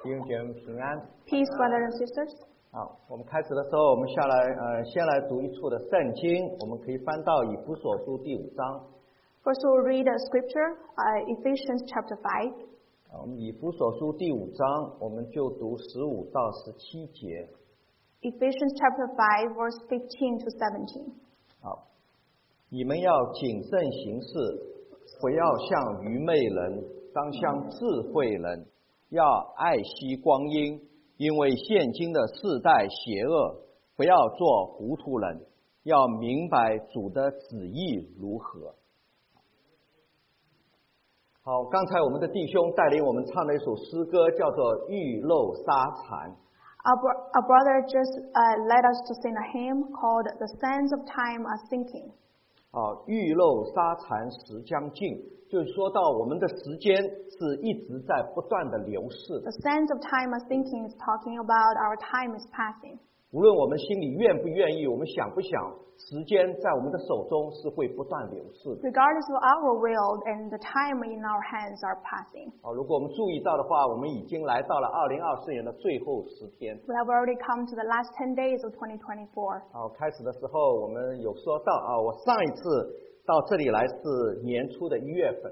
弟兄姐妹平安。 Peace, brothers and sisters. 好，我们开始的时候，我们先来读一处的圣经，我们可以翻到以弗所书第5章。 First, we'll read a scripture, Ephesians chapter 5. 我们以弗所书第5章，我们就读15到17节。 Ephesians chapter 5, verse 15 to 17. 好，你们要谨慎行事，不要像愚昧人，当像智慧人，要爱惜光阴，因为现今的世代邪恶，不要做糊涂人，要明白主的旨意如何。好，刚才我们的弟兄带领我们唱了一首诗歌，叫做《玉漏沙残》。 Our brother just led us to sing a hymn called The Sands of Time Are Sinking. 玉漏沙残时将尽，就是说到我们的时间是一直在不断的流逝。 The sands of time are sinking is talking about our time is passing. 无论我们心里愿不愿意，我们想不想，时间在我们的手中是会不断流逝的。 Regardless of our will, and the time in our hands are passing. 如果我们注意到的话，我们已经来到了2024年的最后10天。 We have already come to the last 10 days of 2024. 开始的时候我们有说到我上一次到这里来是年初的1月份。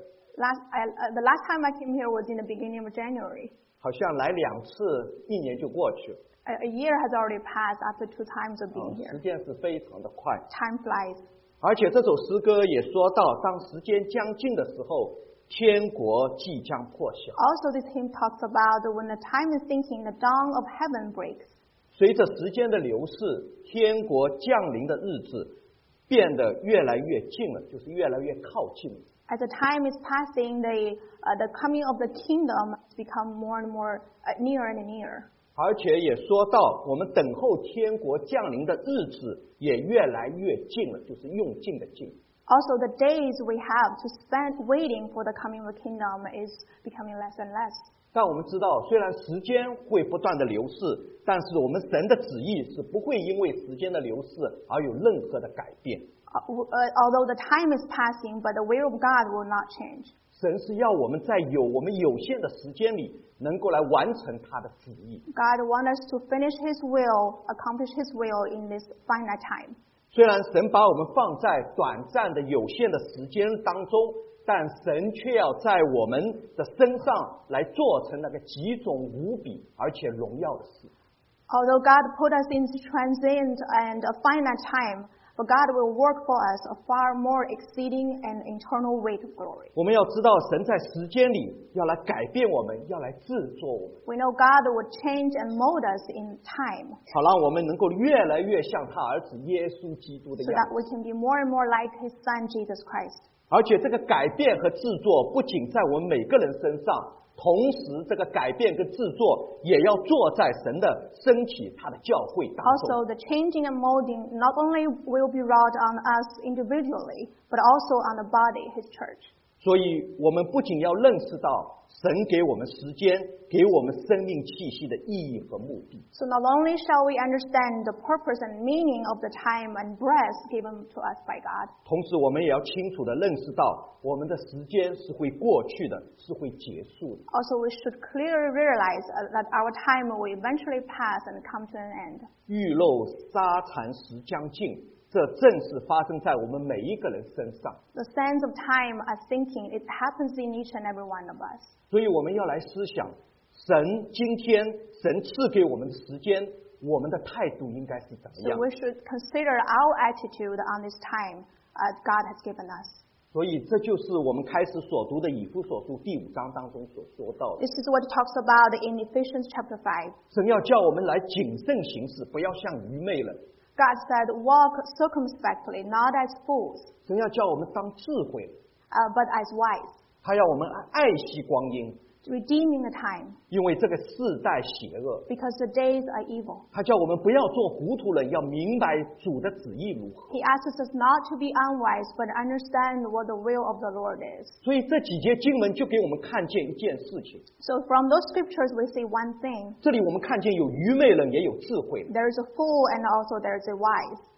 The last time I came here was in the beginning of January. 好像来2次，1年就过去了。 A year has already passed after 2 times of being 时 here. 间是非常的快。 Time flies. 而且这首诗歌也说到，当时间将近的时候，天国即将破晓。 Also, this hymn talks about when the time is sinking, the dawn of heaven breaks. 随着时间的流逝，天国降临的日子变得越来越近了，就是越来越靠近了。 As the time is passing, the coming of the kingdom has become more and more nearer and nearer. 而且也说到，我们等候天国降临的日子也越来越近了，就是用尽的尽。 Also, the days we have to spend waiting for the coming of the kingdom is becoming less and less. 但我们知道，虽然时间会不断的流逝，但是我们神的旨意是不会因为时间的流逝而有任何的改变。 Although the time is passing, but the will of God will not change. 神是要我们在我们有限的时间里，能够来完成他的旨意。 God wants us to finish His will, accomplish His will in this finite time. 虽然神把我们放在短暂的有限的时间当中，但神却要在我们的身上来做成那个极种无比而且荣耀的事。 Although God put us in transient and a finite time, but God will work for us a far more exceeding and eternal weight of glory. 我们要知道，神在时间里要来改变我们，要来制作我们， We know God will change and mold us in time, 好让我们能够越来越像他儿子耶稣基督的 so 样 that 子。 we can be more and more like His Son, Jesus Christ. 而且这个改变和制作不仅在我们每个人身上，同时这个改变跟制作也要做在神的身体他的教会当中。 Also, the changing and molding not only will be wrought on us individually, but also on the body, His church. 所以我们不仅要认识到神给我们时间，给我们生命气息的意义和目的， So not only shall we understand the purpose and meaning of the time and breath given to us by God, 同时我们也要清楚地认识到我们的时间是会过去的，是会结束的。 also we should clearly realize that our time will eventually pass and come to an end. 玉漏沙残时将尽，这正是发生在我们每一个人身上。 The sands of time are sinking. It happens in each and every one of us. 所以我们要来思想，今天神赐给我们的时间，我们的态度应该是怎么 So 样？ we should consider our attitude on this time God has given us. 所以这就是我们开始所读的以弗所书第5章当中所说到的。 This is what it talks about in Ephesians chapter 5. 神要叫我们来谨慎行事，不要像愚昧人。 God said, walk circumspectly, not as fools, 神要叫我们当智慧， but as wise, 他要我们爱惜光阴， redeeming the time, 因为这个世代邪恶。 because the days are evil. 他叫我们不要做糊涂人，要明白主的旨意如何。 He asks us not to be unwise, but understand what the will of the Lord is. 所以这几节经文就给我们看见一件事情， So from those scriptures we see one thing. 这里我们看见有愚昧人，也有智慧人。 There is a fool and also there is a wise.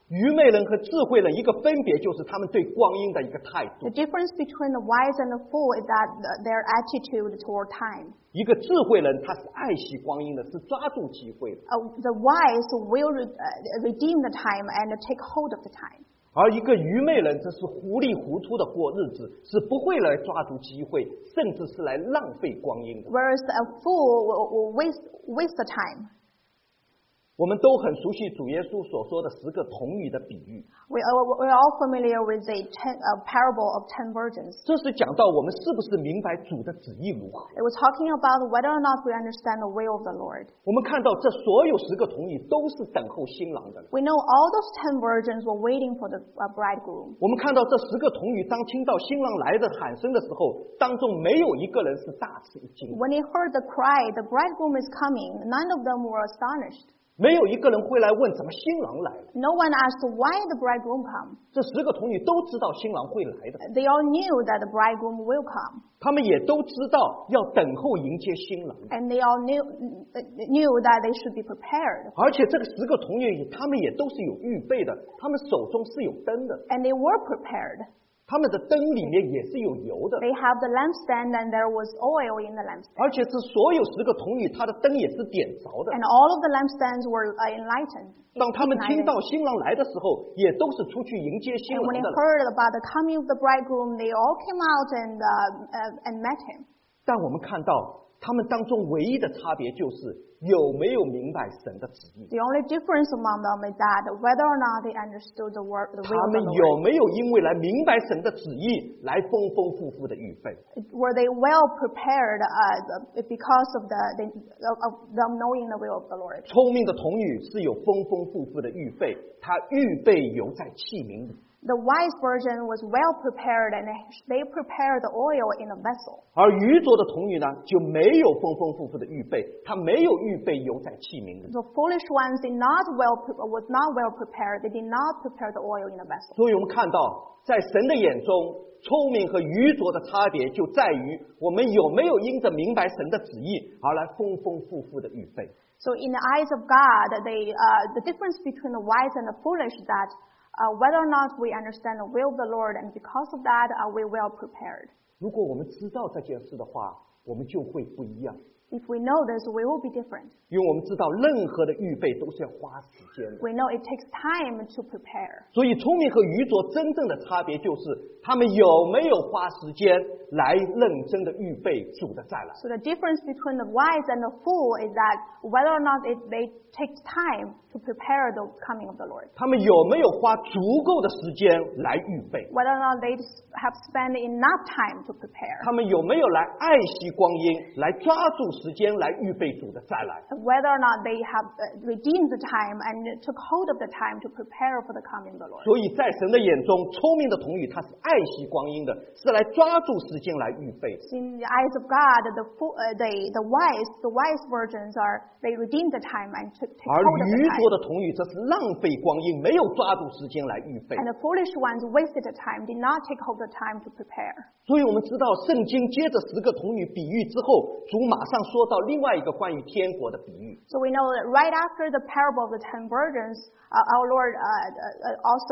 愚昧人和智慧人一个分别就是他们对光阴的一个态度 The。difference between the wise and the fool is that their attitude toward time. 一个智慧人他是爱惜光阴的，是抓住机会的； The wise will redeem the time and take hold of the time. 而一个愚昧人则是糊里糊涂的过日子，是不会来抓住机会，甚至是来浪费光阴的。 Whereas a fool will waste the time. 我们都很熟悉主耶稣所说的10个童女的比喻， We are all familiar with the parable of 10 virgins. 这是讲到我们是不是明白主的旨意如何。 It was talking about whether or not we understand the will of the Lord. 我们看到这所有10个童女都是等候新郎的人。 We know all those 10 virgins were waiting for the bridegroom. 我们看到这10个童女当听到新郎来的喊声的时候，当中没有一个人是大吃一惊， When they heard the cry, the bridegroom is coming, none of them were astonished. 没有一个人会来问怎么新郎来了。 No one asked why the bridegroom come. 这10个童女都知道新郎会来的， They all knew that the bridegroom will come. 他们也都知道要等候迎接新郎。 And they all knew that they should be prepared. 而且这个10个童女，他们也都是有预备的，他们手中是有灯的， And they were prepared. 他们的灯里面也是有油的， They have the lampstand and there was oil in the lampstand. 而且是所有10个童女，她的灯也是点着的。 And all of the lampstands were enlightened. 当他们听 ignited. 到新郎来的时候，也都是出去迎接新 And 郎 when they 的人。 heard about the coming of the bridegroom, they all came out and met him. 但我们看到他们当中唯一的差别就是有没有明白神的旨意， The only difference among them is that whether or not they understood the will 他 of 们 the 有 Lord. 没有因为来明白神的旨意来丰丰富富的预备。 Were they well prepared because of them knowing the will of the Lord? 聪明的童女是有丰丰富富的预备，她预备油在器皿里； The wise virgin was well prepared and they prepared the oil in a vessel. 而愚拙的童女呢，就没有丰丰富富的预备，她没有预备油在器皿里。 The foolish ones was not well prepared. They did not prepare the oil in a vessel. 所以我们看到，在神的眼中，聪明和愚拙的差别就在于我们有没有因着明白神的旨意而来丰丰富富的预备。 So in the eyes of God, the difference between the wise and the foolish is that whether or not we understand the will of the Lord, and because of that, are we well prepared? 如果我们知道这件事的话，我们就会不一样。 If we know this, we will be different. 因为我们知道任何的预备都是要花时间的， We know it takes time to prepare. 所以聪明和愚拙真正的差别就是他们有没有花时间来认真的预备主的再来。 So the difference between the wise and the fool is that whether or not they take time to prepare the coming of the Lord. 他们有没有花足够的时间来预备？ Whether or not they have spent enough time to prepare. 他们有没有来爱惜光阴，来抓住时间来预备主的再来？ Whether or not they have redeemed the time and took hold of the time to prepare for the coming of the Lord. 所以在神的眼中，聪明的童女她是爱惜光阴的，是来抓住时间来预备的。 In the eyes of God, the wise virgins they redeemed the time and took 而 hold of 愚 the 拙 time. 的童女则是浪费光阴，没有抓住时间来预备。 And the foolish ones wasted the time, did not take hold of the time to prepare. 所以我们知道，圣经接着10个童女比喻之后，主马上说到另外一个关于天国的比喻。 So we know that right after the parable of the 10 virgins, our Lord also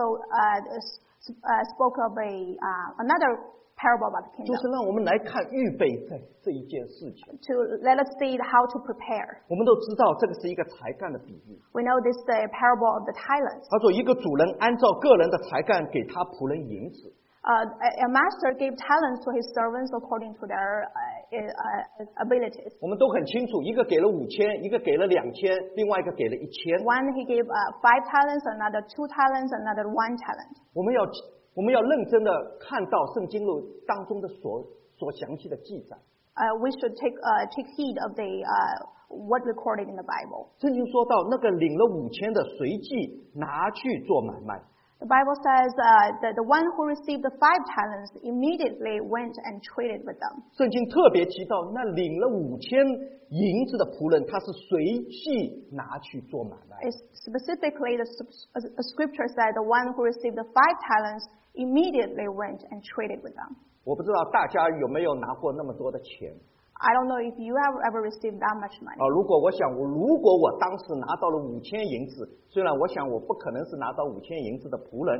spoke of another parable about the 就 kingdom. 是让我们来看预备这一件事情。 To let us see how to prepare. 我们都知道，这个是一个才干的比喻。 We know this is the parable of the talents. 他说，一个主人按照个人的才干给他仆人银子。 A master gave talents to his servants according to their abilities. 我们都很清楚，一个给了5000，一个给了2000，另外一个给了1000。 One he gave 5 talents, another 2 talents, another 1 talent. 我们要认真的看到圣经录当中的所详细的记载。 We should take heed of what recorded in the Bible. 圣经说到，那个领了5000的随即拿去做买卖。 The Bible says that the one who received the 5 talents immediately went and traded with them. 圣经特别提到，那领了5000银子的仆人，他是随即拿去做买卖。 Specifically, the scripture said the one who received the 5 talents immediately went and traded with them. 我不知道大家有没有拿过那么多的钱， I don't know if you have ever received that much money. 如果我当时拿到了5000银子，虽然我想我不可能是拿到5000银子的仆人。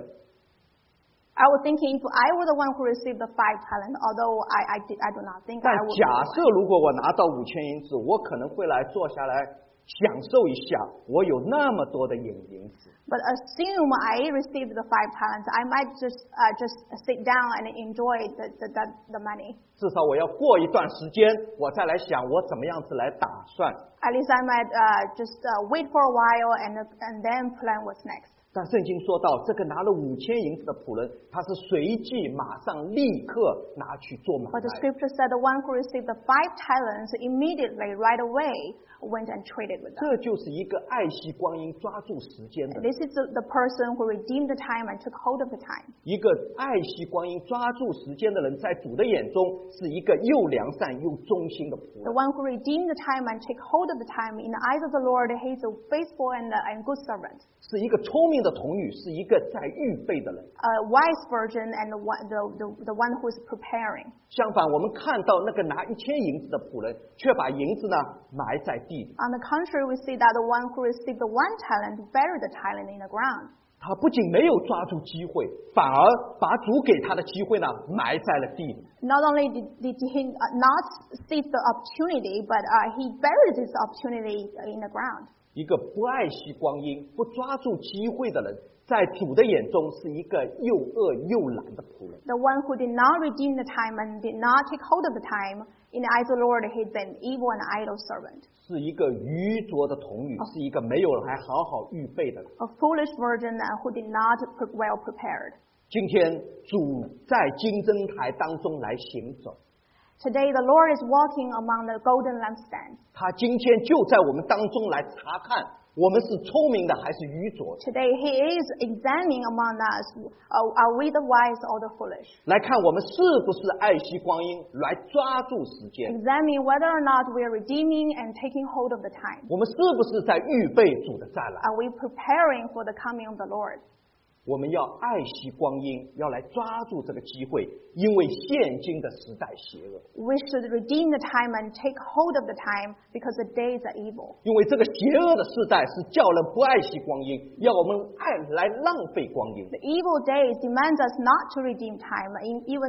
I was thinking if I were the one who received the 5 talents, although I do not think 但 I would. 假设如果我拿到5000银子，我可能会来坐下来享受一下，我有那么多的银子。 But assume I received the 5 talents, I might just sit down and enjoy the money. 至少我要过一段时间，我再来想我怎么样子来打算。 At least I might just wait for a while and then plan what's next. 但圣经说到，这个拿了5000银子的仆人，他是随即马上立刻拿去做买 But the 卖。 scripture said the one who received the 5 talents immediately, right away, went and traded with them. 这就是一个爱惜光阴、抓住时间的人， This is the person who redeemed the time and took hold of the time. 一个爱惜光阴、抓住时间的人，在主的眼中是一个又良善又忠心的仆 The 人。 one who redeemed the time and take hold of the time, in the eyes of the Lord, he is a faithful and good servant. 是一个聪明的童女，是一个在预备的人。 A wise virgin and the one who is preparing. 相反，我们看到那个拿1000银子的仆人，却把银子呢埋在地里。 On the contrary, we see that the one who received the 1 talent buried the talent in the ground. 他不仅没有抓住机会，反而把主给他的机会呢埋在了地里。 Not only did he not seize the opportunity, but he buried this opportunity in the ground. 一个不爱惜光阴、不抓住机会的人，在主的眼中是一个又恶又懒的仆人。 The one who did not redeem the time and did not take hold of the time, in the eyes of the Lord, he is an evil and idle servant. 是一个愚拙的童女，是一个没有还好好预备的人。 A foolish virgin who did not well prepared. 今天主在金灯台当中来行走， Today, the Lord is walking among the golden lampstands. 他今天就在我们当中来查看，我们是聪明的还是愚拙的， Today, he is examining among us, are we the wise or the foolish? 来看我们是不是爱惜光阴，来抓住时间。 Examining whether or not we are redeeming and taking hold of the time. 我们是不是在预备主的再来？ Are we preparing for the coming of the Lord? 我们要爱惜光阴，要来抓住这个机会，因为现今的时代邪恶。 We should redeem the time and take hold of the time because the days are evil. 因为这个邪恶的时代是叫人不爱惜光阴，要我们来浪费光阴。 The evil days demand us not to redeem time, even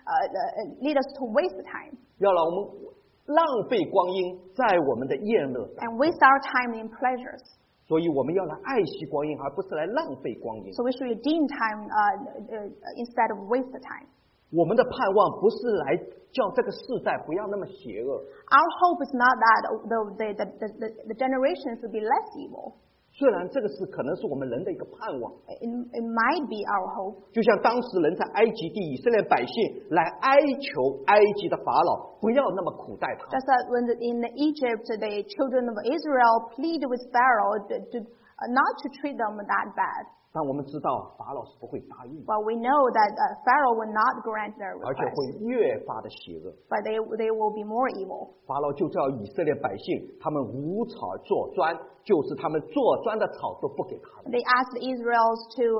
lead us to waste the time 要让我们浪费光阴在我们的宴乐上， and waste our time in pleasures. 所以我们要来爱惜光阴，而不是来浪费光阴。 So we should redeem time instead of waste the time. 我们的盼望不是来叫这个世代不要那么邪恶， Our hope is not that the generations will be less evil. 虽然这个是可能是我们人的一个盼望， It might be our hope. 就像当时人在埃及地，以色列百姓来哀求埃及的法老不要那么苦待他们。 Just as when in Egypt, the children of Israel pleaded with Pharaoh not to treat them that bad. 但我们知道法老是不会答应， But we know that Pharaoh will not grant their 而且 request, 会越发的邪恶。 but they will be more evil. 法老就叫以色列百姓，他们无草做砖，就是他们做砖的草都不给他们。 They asked the Israelites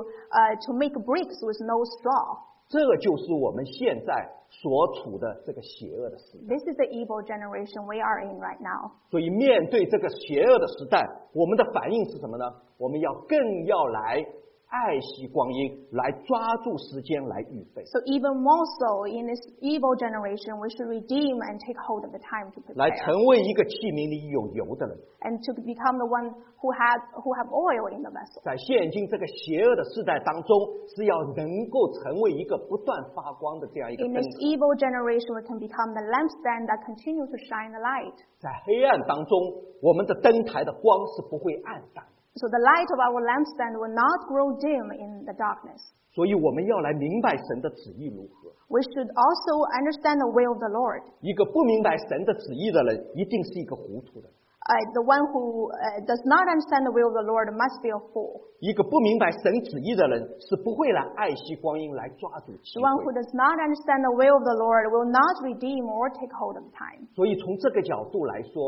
to make bricks with no straw. 这个就是我们现在所处的这个邪恶的时代。 This is the evil generation we are in right now. 所以面对这个邪恶的时代，我们的反应是什么呢？我们更要来爱惜光阴，来抓住时间来预备， So even more so in this evil generation, we should redeem and take hold of the time to 来 prepare 成为一个器皿里有油的人。 and to become the one who have oil in the vessel. 在现今这个邪恶的时代当中，是要能够成为一个不断发光的这样一个 In 灯 this 台。 evil generation, we can become the lampstand that continue to shine the light. 在黑暗当中，我们的灯台的光是不会暗淡。 So the light of our lampstand will not grow dim in the darkness. 所以我们要来明白神的旨意如何。 We should also understand the will of the Lord. 一个不明白神的旨意的人，一定是一个糊涂的人。 The one who does not understand the will of the Lord must be a fool. 一个不明白神旨意的人，是不会来爱惜光阴，来抓住机 The one who 会。 does not understand the will of the Lord will not redeem or take hold of time. 所以从这个角度来说，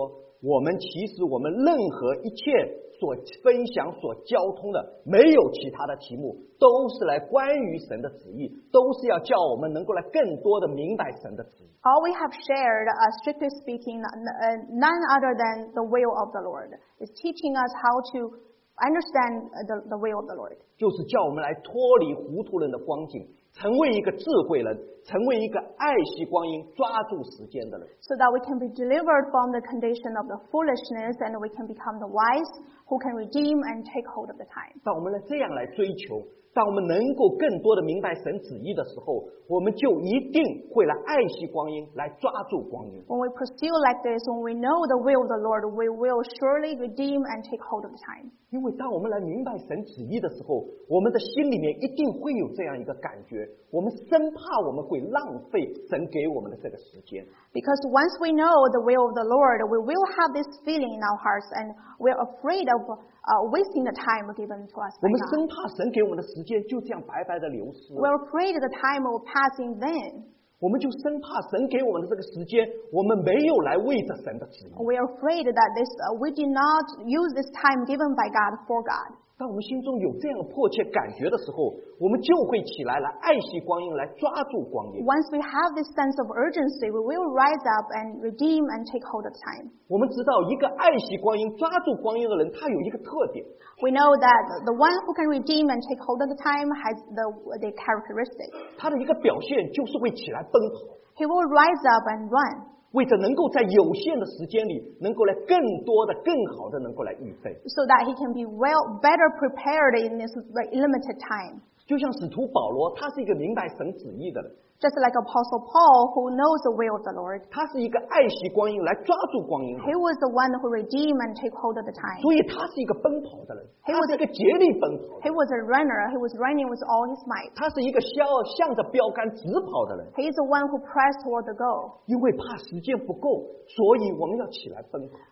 我们其实我们任何一切所分享、所交通的，没有其他的题目，都是来关于神的旨意，都是要叫我们能够来更多的明白神的旨意。 All we have shared, strictly speaking, none other than the will of the Lord, is teaching us how to understand the will of the Lord. 就是叫我们来脱离糊涂人的光景，成为一个智慧人，成为一个爱惜光阴、抓住时间的人。 So that we can be delivered from the condition of the foolishness and we can become the wise who can redeem and take hold of the time. 当我们这样来追求，当我们能够更多的明白神旨意的时候，我们就一定会来爱惜光阴，来抓住光阴。 When we pursue like this, when we know the will of the Lord, we will surely redeem and take hold of the time. 因为当我们来明白神旨意的时候，我们的心里面一定会有这样一个感觉，我们生怕我们会浪费神给我们的这个时间。 Because once we know the will of the Lord, we will have this feeling in our hearts and we're afraid of wasting the time given to us 我 by 们 God. 生怕神给我们的时间就这样白白的流失， We're afraid the time will pass in vain. 我们就生怕神给我们的这个时间，我们没有来为着神的旨意。 We're afraid that we did not use this time given by God for God. 当我们心中有这样的迫切感觉的时候，我们就会起来爱惜光阴，来抓住光阴。 Once we have this sense of urgency, we will rise up and redeem and take hold of time. 我们知道，一个爱惜光阴、抓住光阴的人，他有一个特点， We know that the one who can redeem and take hold of the time has the characteristic. 他的一个表现就是会起来奔跑， He will rise up and run 为着能够在有限的时间里，能够来更多的、更好的能够来预备。 so that he can be better prepared in this limited time. 就像使徒保罗，他是一个明白神旨意的人， Just like Apostle Paul, who knows the will of the Lord. 他是一个爱惜光阴、来抓住光阴的人， He was the one who redeemed and take hold of the time. 所以他是一个奔跑的人，他是一个竭力奔跑的人， He was a runner. He was running with all his might. 他是一个向着标杆直跑的人。 He is the one who pressed toward the goal. 因为怕时间不够，所以我们要起来奔跑。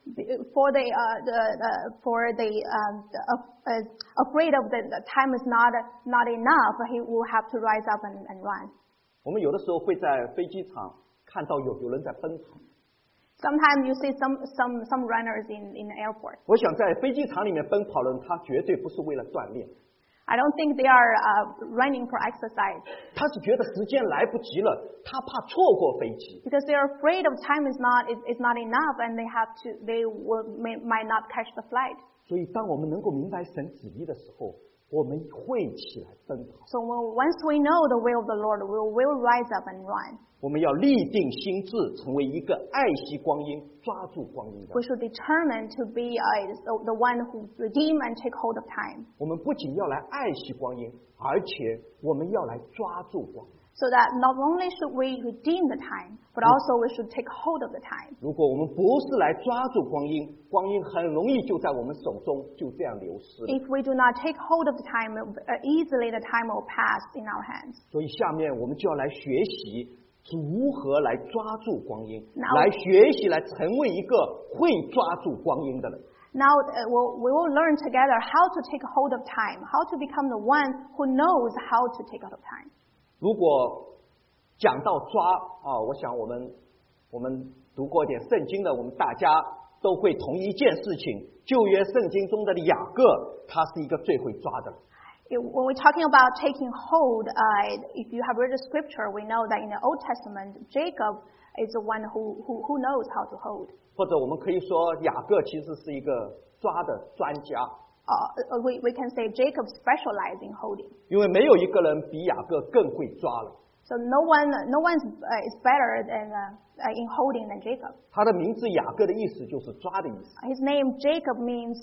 Afraid of the time is not enough, he will have to rise up and run. 我们有的时候会在飞机场看到有人在奔跑。 Sometimes you see some runners in the airport. 我想在飞机场里面奔跑的人，他绝对不是为了锻炼， I don't think they are running for exercise 他是觉得时间来不及了，他怕错过飞机。 because they are afraid of time is not enough and might not catch the flight. 所以，当我们能够明白神旨意的时候，我们会起来奔跑。 So once we know the will of the Lord, we will rise up and run. 我们要立定心志，成为一个爱惜光阴、抓住光阴的 We 人。 should determine to be the one who redeem and take hold of time. 我们不仅要来爱惜光阴，而且我们要来抓住光阴。 So that not only should we redeem the time, but also we should take hold of the time. 如果我们不是来抓住光阴，光阴很容易就在我们手中就这样流失了。 If we do not take hold of the time, easily the time will pass in our hands. 所以下面我们就要来学习如何来抓住光阴， Now- 来学习来成为一个会抓住光阴的人。 Now we will learn together how to take hold of time, how to become the one who knows how to take hold of time. 如果讲到抓我想我们读过一点圣经的，我们大家都会同意一件事情：旧约圣经中的雅各，他是一个最会抓的人。 When we're talking about taking hold, if you have read the scripture, we know that in the Old Testament, Jacob is the one who knows how to hold. 或者我们可以说，雅各其实是一个抓的专家， We can say Jacob specialized in holding. 因为没有一个人比雅各更会抓了。 So no one is better than in holding than Jacob. 他的名字雅各的意思就是抓的意思。 His name Jacob means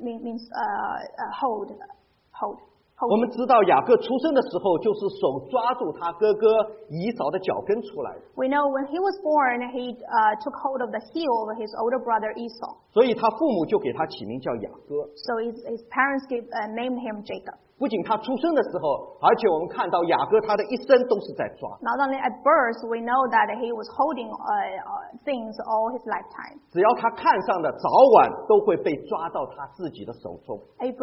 hold. 我们知道雅各出生的时候，就是手抓住他哥哥以扫的脚跟出来的， We know when he was born, he took hold of the heel of his older brother Esau. 所以他父母就给他起名叫雅各。 So his parents named him Jacob. 不仅他出生的时候，而且我们看到雅各他的一生都是在抓。 Not only at birth, we know that he was holding things all his lifetime. 只要他看上的，早晚都会被抓到他自己的手中。 If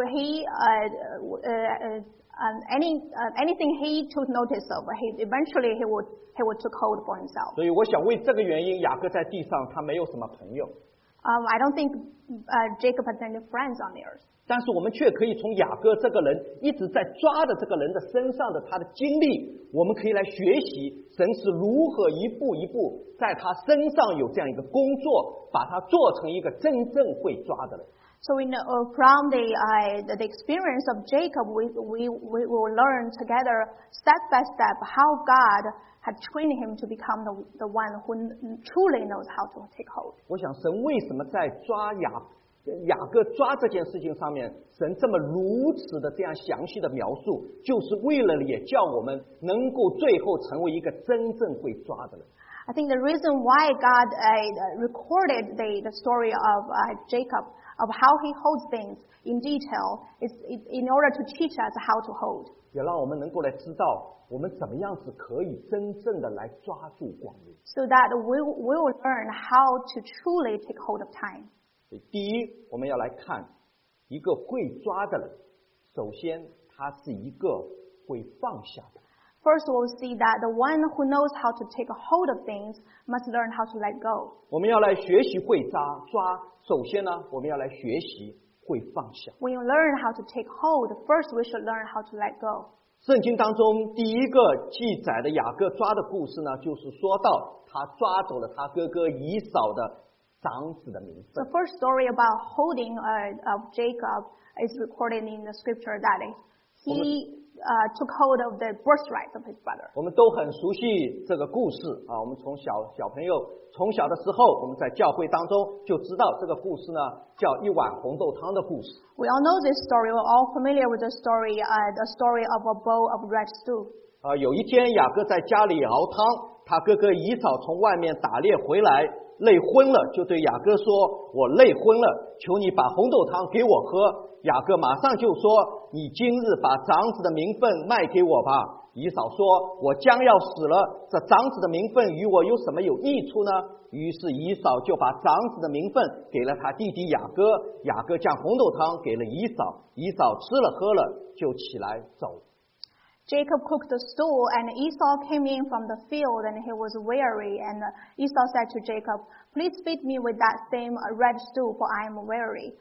anything he took notice of, eventually he would took hold for himself. 所以我想为这个原因，雅各在地上他没有什么朋友。 I don't think Jacob had any friends on the earth. 但是我们却可以从雅各这个人一直在抓的这个人的身上的他的经历，我们可以来学习神是如何一步一步在他身上有这样一个工作，把他做成一个真正会抓的人。 So from the experience of Jacob, we will learn together step by step how God had trained him to become the one who truly knows how to take hold. 我想神为什么在抓雅各抓这件事情上面，神这么如此的这样详细的描述，就是为了也叫我们能够最后成为一个真正会抓的人。 I think the reason why God recorded the story of Jacob, of how he holds things in detail, is in order to teach us how to hold. 也让我们能够来知道我们怎么样子可以真正的来抓住光阴。 So that we will learn how to truly take hold of time. 第一，我们要来看一个会抓的人，首先他是一个会放下的。 First, we'll see that the one who knows how to take a hold of things must learn how to let go. 我们要来学习会抓，首先呢，我们要来学习会放下。 When you learn how to take hold, first we should learn how to let go. 圣经当中第一个记载的雅各抓的故事呢，就是说到他抓走了他哥哥以扫的长子的名分。 The first story about holding of Jacob is recorded in the scripture that he took hold of the birthright of his brother. 我们都很熟悉这个故事啊，我们从小朋友从小的时候，我们在教会当中就知道这个故事呢，叫一碗红豆汤的故事。 We all know this story. We're all familiar with the story of a bowl of red stew. 有一天雅各在家里熬汤，他哥哥以扫从外面打猎回来，累昏了，就对雅各说：“我累昏了，求你把红豆汤给我喝。”雅各马上就说：“你今日把长子的名分卖给我吧。”以扫说：“我将要死了，这长子的名分与我有什么有益处呢？”于是以扫就把长子的名分给了他弟弟雅各，雅各将红豆汤给了以扫，以扫吃了喝了，就起来走。 Jacob cooked the stew, and Esau came in from the field, and he was weary. And Esau said to Jacob, "Please feed me with that same red stew, for I am weary."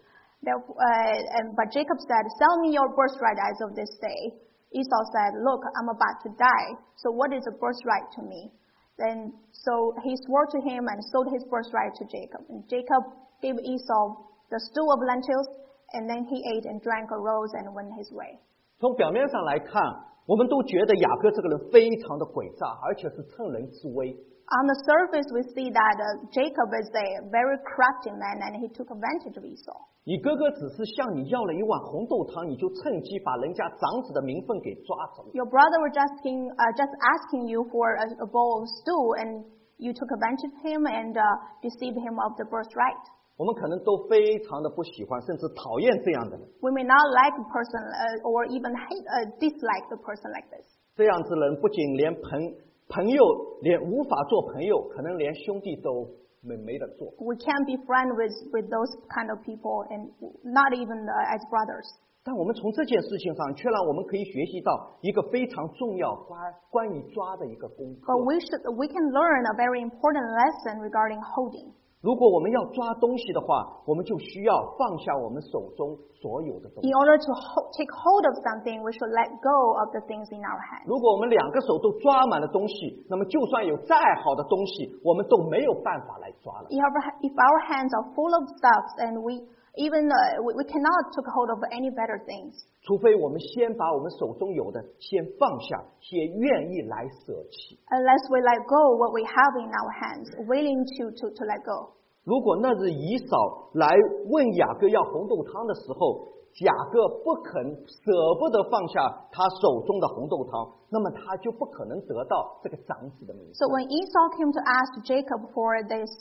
But Jacob said, "Sell me your birthright as of this day." Esau said, "Look, I'm about to die, so what is a birthright to me?" So he swore to him and sold his birthright to Jacob. And Jacob gave Esau the stew of lentils, and then he ate and drank, arose, and went his way. 从表面上来看，我们都觉得雅各这个人非常的诡诈，而且是趁人之危。 On the surface, we see that Jacob is a very crafty man, and he took advantage of Esau. 你哥哥只是向你要了一碗红豆汤，你就趁机把人家长子的名分给抓走了。 Your brother was just asking you for a bowl of stew, and you took advantage of him and deceived him of the birthright. 我们可能都非常的不喜欢，甚至讨厌这样的人。 We may not like a person or even dislike the person like this. 这样子的人不仅连朋友连无法做朋友，可能连兄弟都没得做。 We can't be friends with those kind of people, and not even as brothers. 但我们从这件事情上，却让我们可以学习到一个非常重要关于抓的一个功课。 But we can learn a very important lesson regarding holding. 如果我们要抓东西的话，我们就需要放下我们手中所有的东西。 In order to take hold of something, we should let go of the things in our hands. 如果我们两个手都抓满了东西，那么就算有再好的东西，我们都没有办法来抓了。 If our hands are full of stuff, and we cannot take hold of any better things. 除非我们先把我们手中有的先放下，先愿意来舍弃。 Unless we let go what we have in our hands, willing to let go. 如果那日以扫来问雅各要红豆汤的时候，雅各不肯舍不得放下他手中的红豆汤，那么他就不可能得到这个长子的名分。 So when Esau came to ask Jacob for this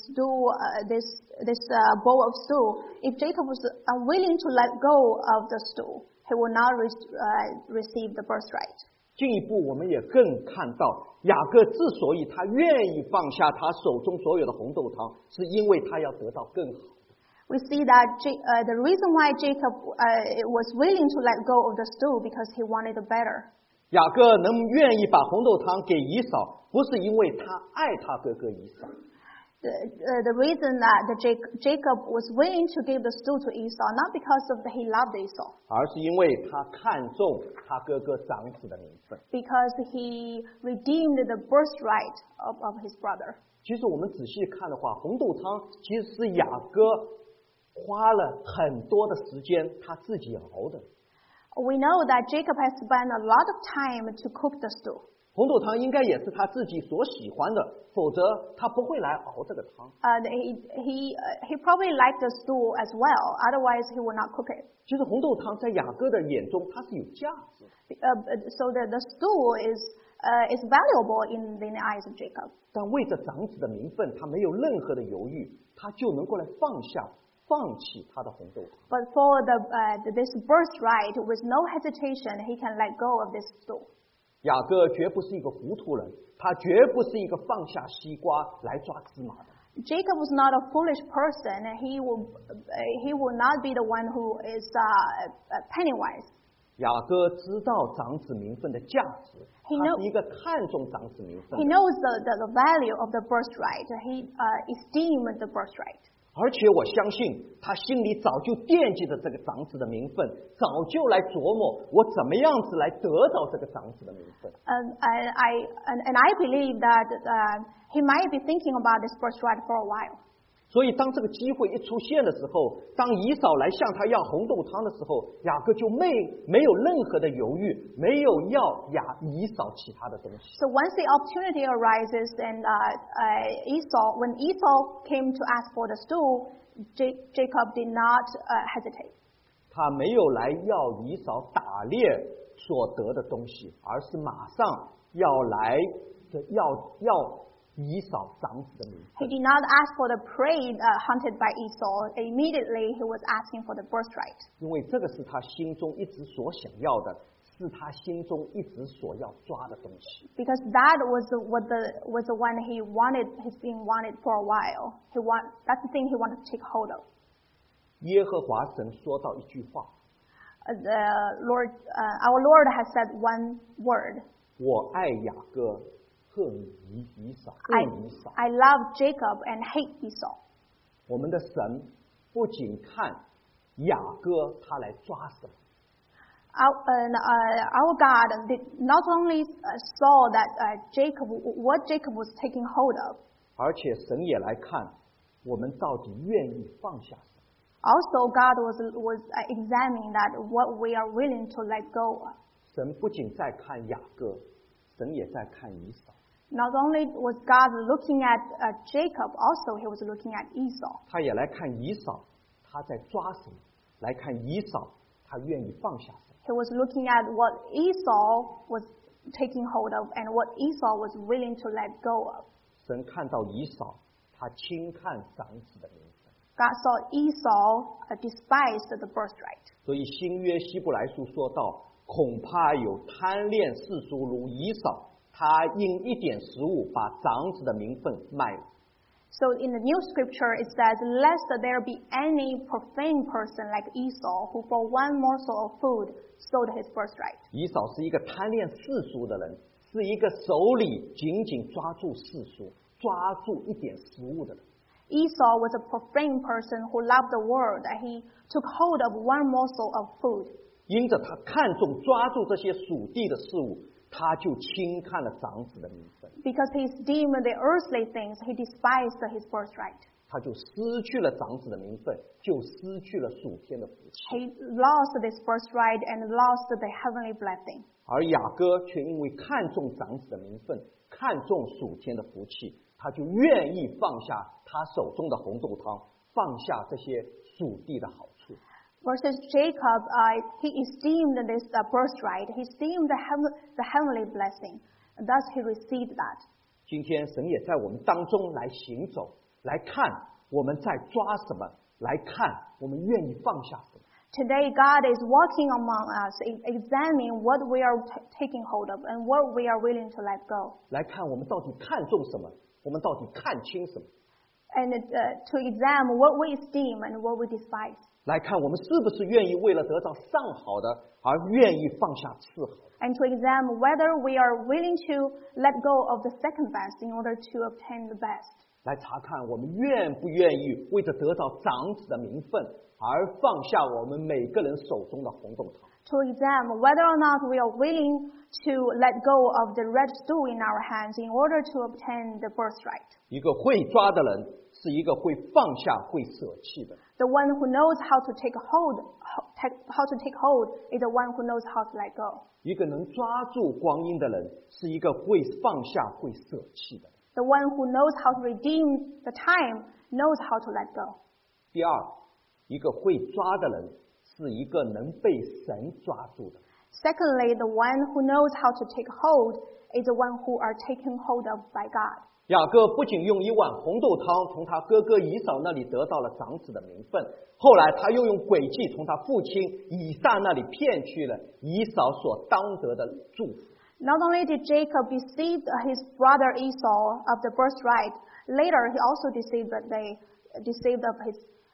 bowl of stew, if Jacob was unwilling to let go of the stew, he will not receive the birthright. 进一步，我们也更看到雅各之所以他愿意放下他手中所有的红豆汤，是因为他要得到更好。 We see that the reason why Jacob was willing to let go of the stew because he wanted it better. 雅各能愿意把红豆汤给以扫，不是因为他爱他哥哥以扫。 The reason that Jacob was willing to give the stool to Esau, not because of he loved Esau, 而是因为他看重他哥哥长子的名分。 because he redeemed the birthright of his brother. 其实我们仔细看的话，红豆汤其实是雅各花了很多的时间他自己熬的。 We know that Jacob has spent a lot of time to cook the stew. 红豆汤应该也是他自己所喜欢的，否则他不会来熬这个汤。 He probably liked the stew as well. Otherwise, he would not cook it. 其实红豆汤在雅各的眼中，它是有价值的。 So the stew is valuable in the eyes of Jacob. 但为着长子的名分，他没有任何的犹豫，他就能够来放弃他的红豆汤。 But for this birthright, with no hesitation, he can let go of this stew. 雅各绝不是一个糊涂人，他绝不是一个放下西瓜来抓芝麻的。 Jacob was not a foolish person. He will not be the one who is penny-wise. 雅各知道长子名分的价值， He 他是一个看重长子名分 He 的。 knows the value of the birthright. He esteemed the birthright. 而且我相信他心里早就惦记着这个长子的名分，早就来琢磨我怎么样子来得到这个长子的名分。 And I believe that he might be thinking about this birthright for a while. 所以当这个机会一出现的时候，当以扫来向他要红豆汤的时候，雅各就没有任何的犹豫，没有要以扫其他的东西。 So once the opportunity arises, and when Esau came to ask for the stool, Jacob did not hesitate. 他没有来要以扫打猎所得的东西，而是马上要来要以扫长子的名分。 He did not ask for the prey hunted by Esau. Immediately, he was asking for the birthright. 因为这个是他心中一直所想要的，是他心中一直所要抓的东西。 Because that was the one he's been wanted for a while. That's the thing he wanted to take hold of. 耶和华神说到一句话， Our Lord has said one word. 我爱雅各，恨以扫。恨以扫。 I love Jacob and hate Esau. 我们的神不仅看雅各他来抓什么， Our God did not only saw that what Jacob was taking hold of, 而且神也来看我们到底愿意放下什么。 also God was examining that what we are willing to let go of. 神不仅在看雅各，神也在看以扫。 Not only was God looking at Jacob, also he was looking at Esau. 他也来看以扫，他在抓什么？来看以扫，他愿意放下什么？ He was looking at what Esau was taking hold of and what Esau was willing to let go of. 神看到以扫，他轻看长子的名分。 God saw Esau despised the birthright. 所以新约希伯来书说到，恐怕有贪恋世俗如以扫，他因一点食物把长子的名分卖了。 So in the new scripture it says, lest there be any profane person like Esau, who for one morsel of food sold his birthright. 以扫是一个贪恋世俗的人，是一个手里紧紧抓住世俗、抓住一点食物的人。 Esau was a profane person who loved the world, and he took hold of one morsel of food. 因着他看重抓住这些属地的事物，他就轻看了长子的名分， Because he esteemed the earthly things, he despised his birthright. 他就失去了长子的名分，就失去了属天的福气。 He lost this birthright and lost the heavenly blessing. 而雅各却因为看重长子的名分，看重属天的福气，他就愿意放下他手中的红豆汤，放下这些属地的好处。 Versus Jacob, he esteemed this birthright. He esteemed the heavenly blessing. And thus he received that. 今天神也在我们当中来行走，来看我们在抓什么，来看我们愿意放下什么。 Today, God is walking among us, examining what we are taking hold of and what we are willing to let go. 来看我们到底看重什么，我们到底看清什么。 And to examine what we esteem and what we despise. 来看我们是不是愿意为了得到上好的而愿意放下次好的。 And to examine whether we are willing to let go of the second best in order to obtain the best. 来查看我们愿不愿意为着得到长子的名分而放下我们每个人手中的红豆汤。 To examine whether or not we are willing to let go of the red stool in our hands in order to obtain the birthright. 一个会抓的人是一个会放下、会舍弃的。 The one who knows how to take hold is the one who knows how to let go. 一个能抓住光阴的人是一个会放下、会舍弃的。 The one who knows how to redeem the time knows how to let go. 第二，一个会抓的人是一个能被神抓住的。 Secondly, the one who knows how to take hold is the one who are taken hold of by God. 雅各不仅用一碗红豆汤从他哥哥以扫那里得到了长子的名分，后来他又用诡计从他父亲以撒那里骗去了以扫所当得的祝福。 Not only did Jacob deceive his brother Esau of the birthright, later he also deceived his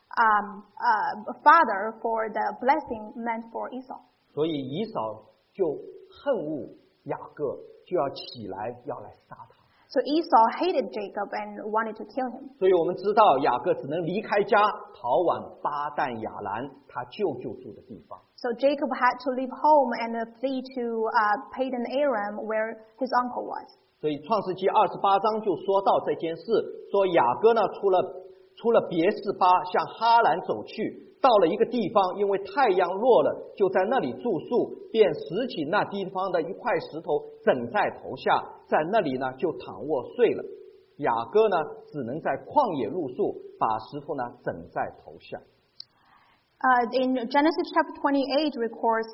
father for the blessing meant for Esau. 所以以扫就恨恶雅各，就要起来要来杀他。 So Esau hated Jacob and wanted to kill him. 所以我们知道雅各只能离开家，逃往巴旦亚兰他舅舅住的地方。 So Jacob had to leave home and flee to Padan Aram, where his uncle was. 所以创世纪28章就说到这件事，说雅各呢出了别是巴，向哈兰走去，到了一个地方，因为太阳落了，就在那里住宿，便拾起那地方的一块石头枕在头下，在那里呢就躺卧睡了。雅各呢只能在旷野露宿，把石头呢枕在头下。 In Genesis chapter 28 records,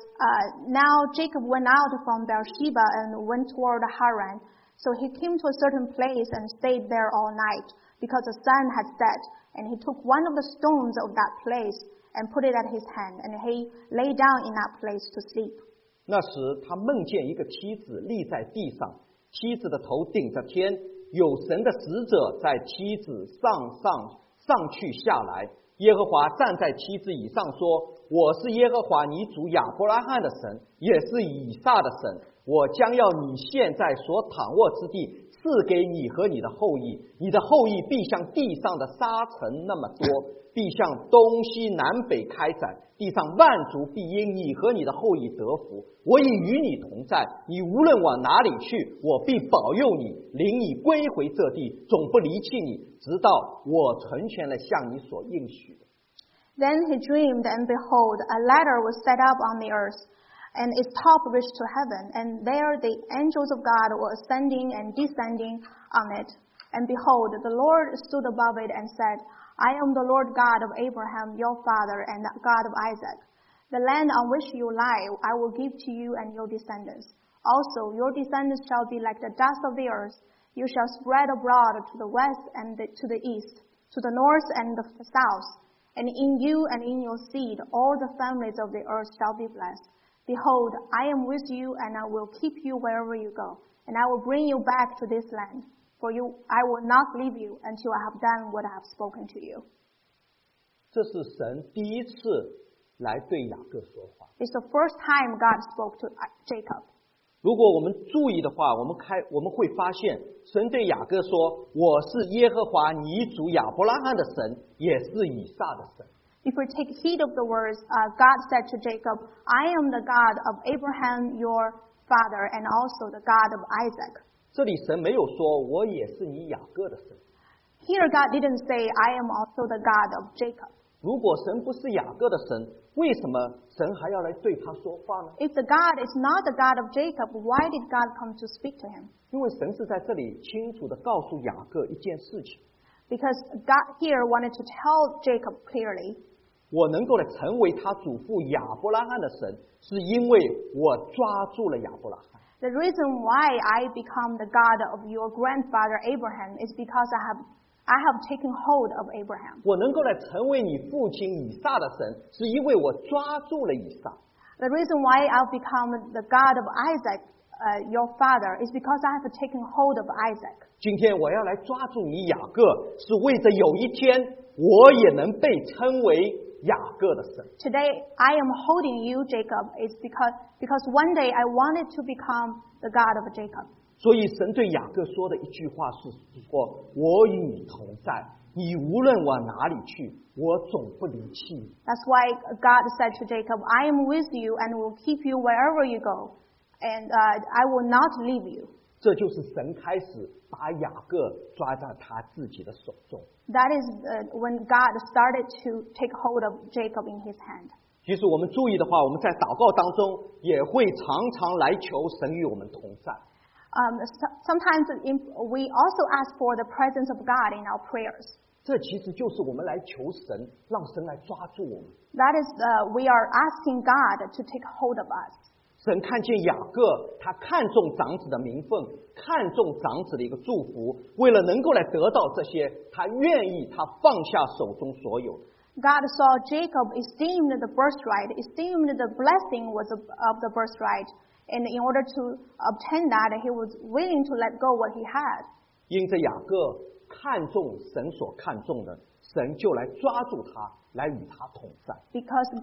now Jacob went out from Beersheba and went toward Haran. So he came to a certain place and stayed there all night, because the sun had set, and he took one of the stones of that place and put it at his hand, and he lay down in that place to sleep. 那时他梦见一个妻子立在地上，妻子的头顶着天，有神的使者在妻子上去下来。耶和华站在妻子以上说：我是耶和华你主亚伯拉罕的神，也是以撒的神。我将要你现在所躺卧之地赐给你和你的后裔，你的后裔必像地上的沙尘那么多，必向东西南北开展，地上万族必因你和你的后裔得福。我已与你同在，你无论往哪里去，我必保佑你，领你归回这地，总不离弃你，直到我成全了向你所应许的。 Then he dreamed, and behold, a ladder was set up on the earth, and its top reached to heaven, and there the angels of God were ascending and descending on it. And behold, the Lord stood above it and said, I am the Lord God of Abraham your father, and the God of Isaac. The land on which you lie I will give to you and your descendants. Also your descendants shall be like the dust of the earth. You shall spread abroad to the west and to the east, to the north and the south. And in you and in your seed all the families of the earth shall be blessed. Behold, I am with you, and I will keep you wherever you go, and I will bring you back to this land. For I will not leave you until I have done what I have spoken to you. 这是神第一次来对雅各说话。 It's the first time God spoke to Jacob. 如果我们注意的话，我们会发现，神对雅各说：我是耶和华你主亚伯拉罕的神，也是以撒的神。 If we take heed of the words, God said to Jacob, I am the God of Abraham your father, and also the God of Isaac. 这里神没有说我也是你雅各的神。 Here God didn't say, I am also the God of Jacob. 如果神不是雅各的神，为什么神还要来对他说话呢？ If the God is not the God of Jacob, why did God come to speak to him? 因为神是在这里清楚地告诉雅各一件事情： Because God here wanted to tell Jacob clearly, 我能够来成为他祖父亚伯拉罕的神，是因为我抓住了亚伯拉罕。 the reason why I become the God of your grandfather Abraham is because I have taken hold of Abraham. 我能够来成为你父亲以撒的神，是因为我抓住了以撒。 The reason why I've become the God of Isaac, your father, is because I have taken hold of Isaac. 今天我要来抓住你雅各，是为着有一天我也能被称为雅各的神。 Today I am holding you, Jacob, is because one day I wanted to become the God of Jacob. 所以神对雅各说的一句话是说：我与你同在，你无论往哪里去，我总不离弃你。 That's why God said to Jacob, I am with you and will keep you wherever you go, and I will not leave you. 这就是神开始把雅各抓在他自己的手中。 That is when God started to take hold of Jacob in his hand. 其实我们注意的话，我们在祷告当中也会常常来求神与我们同在。 Sometimes we also ask for the presence of God in our prayers. 这其实就是我们来求神，让神来抓住我们。 That is, we are asking God to take hold of us. 神看见雅各，他看重长子的名分，看重长子的一个祝福，为了能够来得到这些，他愿意他放下手中所有。 God saw Jacob esteemed the birthright, esteemed the blessing was of the birthright, and in order to obtain that, he was willing to let go what he had. 因着雅各看重神所看重的，神就来抓住他，来与他同在。 Because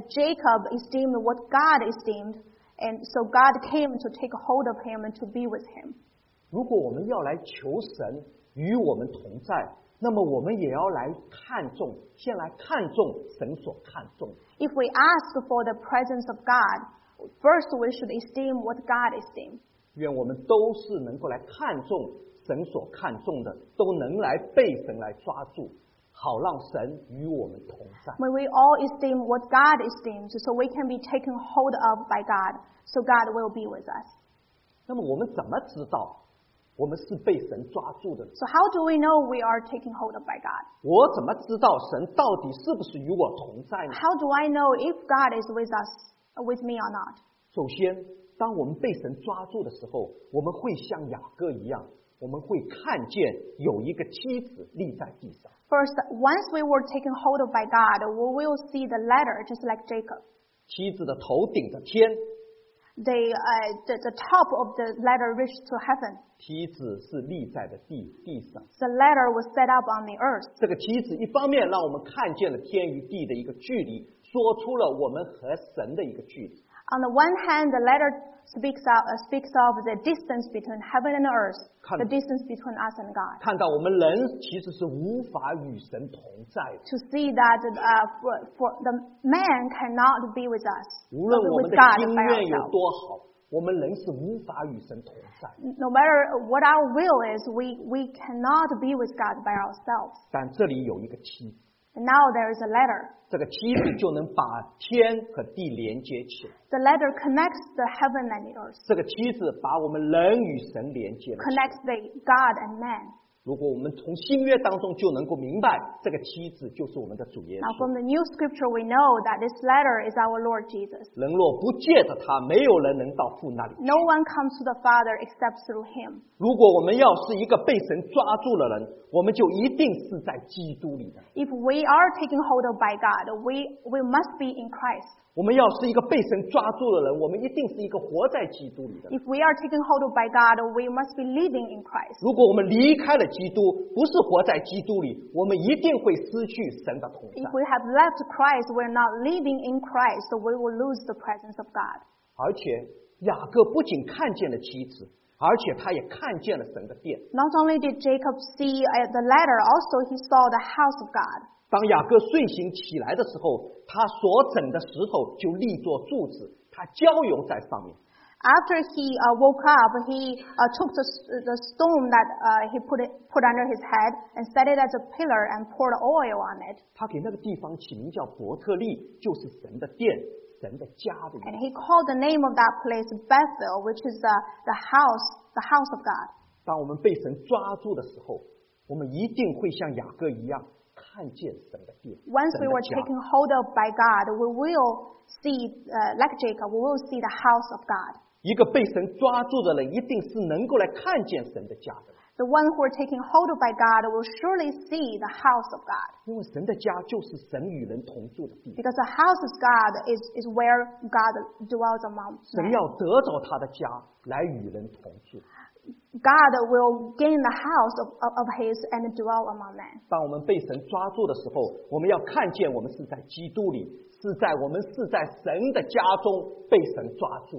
Jacob esteemed what God esteemed, and so God came to take hold of him and to be with him. 如果我们要来求神与我们同在，那么我们也要来看重，先来看重神所看重的。 If we ask for the presence of God, first we should esteem what God esteemed. 愿我们都是能够来看重神所看重的，都能来被神来抓住，好让神与我们同在。 May we all esteem what God esteems, so we can be taken hold of by God, so God will be with us. 那么我们怎么知道我们是被神抓住的呢？ So how do we know we are taken hold of by God? 我怎么知道神到底是不是与我同在呢？ How do I know if God is with us, with me or not? 首先，当我们被神抓住的时候，我们会像雅各一样，我们会看见有一个妻子立在地上。 First, once we were taken hold of by God, we will see the ladder just like Jacob. 妻子的头顶着天， The top of the ladder reached to heaven. 妻子是立在的地上。 The ladder was set up on the earth. 这个妻子一方面让我们看见了天与地的一个距离，说出了我们和神的一个距离。 On the one hand, the ladder speaks of the distance between heaven and earth, the distance between us and God. 看到我们人其实是无法与神同在的， To see that for the man cannot be with us, 无论我们 with 的 God 心 by 愿有 ourselves. 多好，我们人是无法与神同在。 No matter what our will is, we cannot be with God by ourselves. 但这里有一个妻子， And now there is a ladder. 这个妻子就能把天和地连接起来。 The ladder connects the heaven and the earth, 这个妻子把我们人与神连接了起来。 connects the God and man. 如果我们从新约当中就能够明白，这个妻子就是我们的主耶 Now 稣。 from the new scripture we know that this ladder is our Lord Jesus. 人若不借着他，没有人能到父那里。 No one comes to the Father except through him. 如果我们要是一个被神抓住的人，我们就一定是在基督里的。 If we are taken hold of by God, we must be in Christ. 我们要是一个被神抓住的人，我们一定是一个活在基督里的。 If we are taken hold of by God, we must be living in Christ. 如果我们离开了基督，不是活在基督里，我们一定会失去神的同在 If。we have left Christ, we're not living in Christ, so we will lose the presence of God. 而且雅各不仅看见了妻子，而且他也看见了神的殿。 Not only did Jacob see the ladder, also he saw the house of God. 当雅各睡醒起来的时候，他所整的石头就立作柱子，他浇油在上面。 After he woke up, he took the stone that he put under his head and set it as a pillar and poured oil on it. 他给那个地方起名叫伯特利，就是神的殿、神的家的意 And 思。 he called the name of that place Bethel, which is the house of God. 当我们被神抓住的时候，我们一定会像雅各一样看见神的殿、 Once 神 we 的 were 家。 taken hold of by God, we will see, like Jacob, we will see the house of God. 一个被神抓住的人，一定是能够来看见神的家的人， The one who are taken hold of by God will surely see the house of God. 因为神的家就是神与人同住的地。 Because the house of God is where God dwells among 神 men. 要得着他的家，来与人同住。 God will gain the house of his and dwell among men. 当我们被神抓住的时候，我们要看见我们是在基督里，我们是在神的家中被神抓住。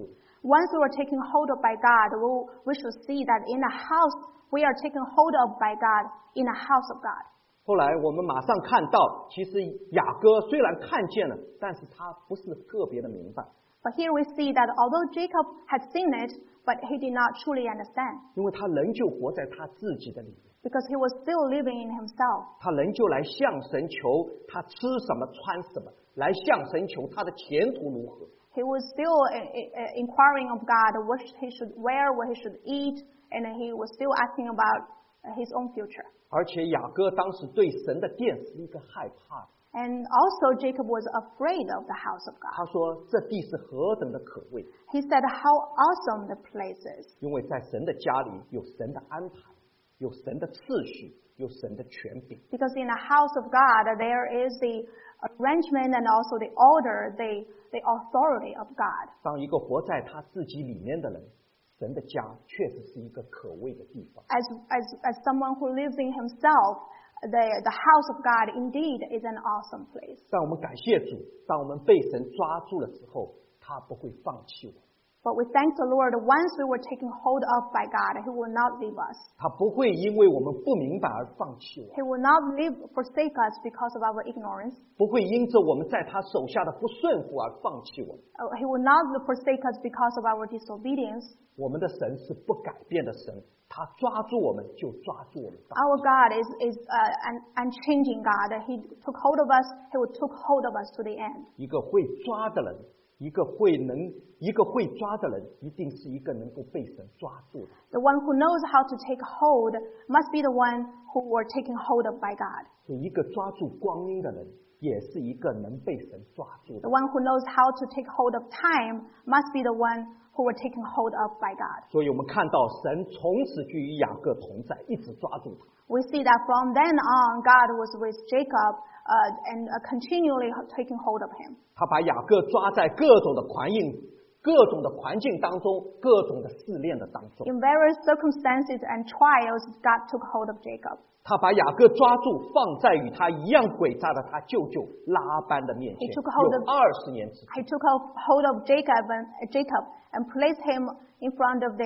once we were taken hold of by God, we should see that in a house we are taken hold of by God in a house of God. 后来我们马上看到，其实雅各虽然看见了，但是他不是特别的明白。 But here we see that although Jacob had seen it, but he did not truly understand. 因为他仍旧活在他自己的里面。 Because he was still living in himself. 他仍旧来向神求他吃什么穿什么，来向神求他的前途如何。 He was still inquiring of God what he should wear, what he should eat, and he was still asking about his own future. 而且雅各当时对神的殿是一个害怕的。 And also Jacob was afraid of the house of God. 他说这地是何等的可畏。 He said how awesome the place is. 因为在神的家里有神的安排，有神的次序，有神的权柄。 Because in the house of God there is the arrangement and also the order, the authority of God. 当一个活在他自己里面的人，神的家确实是一个可畏的地方。 As someone who lives in himself, the house of God indeed is an awesome place. 但我们感谢主，当我们被神抓住了之后，他不会放弃我们。 But we thank the Lord, once we were taken hold of by God, He will not leave us. 他不会因为我们不明白而放弃我们， He will not forsake us because of our ignorance. 不会因着我们在他手下的不顺服而放弃我们。 He will not forsake us because of our disobedience. 我们的神是不改变的神，他抓住我们就抓住我们。 Our God is an unchanging God. He took hold of us. He will took hold of us to the end. 一个会抓的人，一个会抓的人，一定是一个能够被神抓住的。 The one who knows how to take hold must be the one who were taken hold of by God. 所以，一个抓住光阴的人，也是一个能被神抓住 The 的。 one who knows how to take hold of time must be the one who were taken hold of by God. 所以我们看到神从此就与雅各同在，一直抓住他。 We see that from then on, God was with Jacob and continually taking hold of him. 他把雅各抓在各种的环境当中，各种的试炼的当中。 In various circumstances and trials, God took hold of Jacob. 他把雅各抓住，放在与他一样诡诈的他舅舅拉班的面前， He took hold of- 有20年之久。 He took hold of Jacob and placed him in front of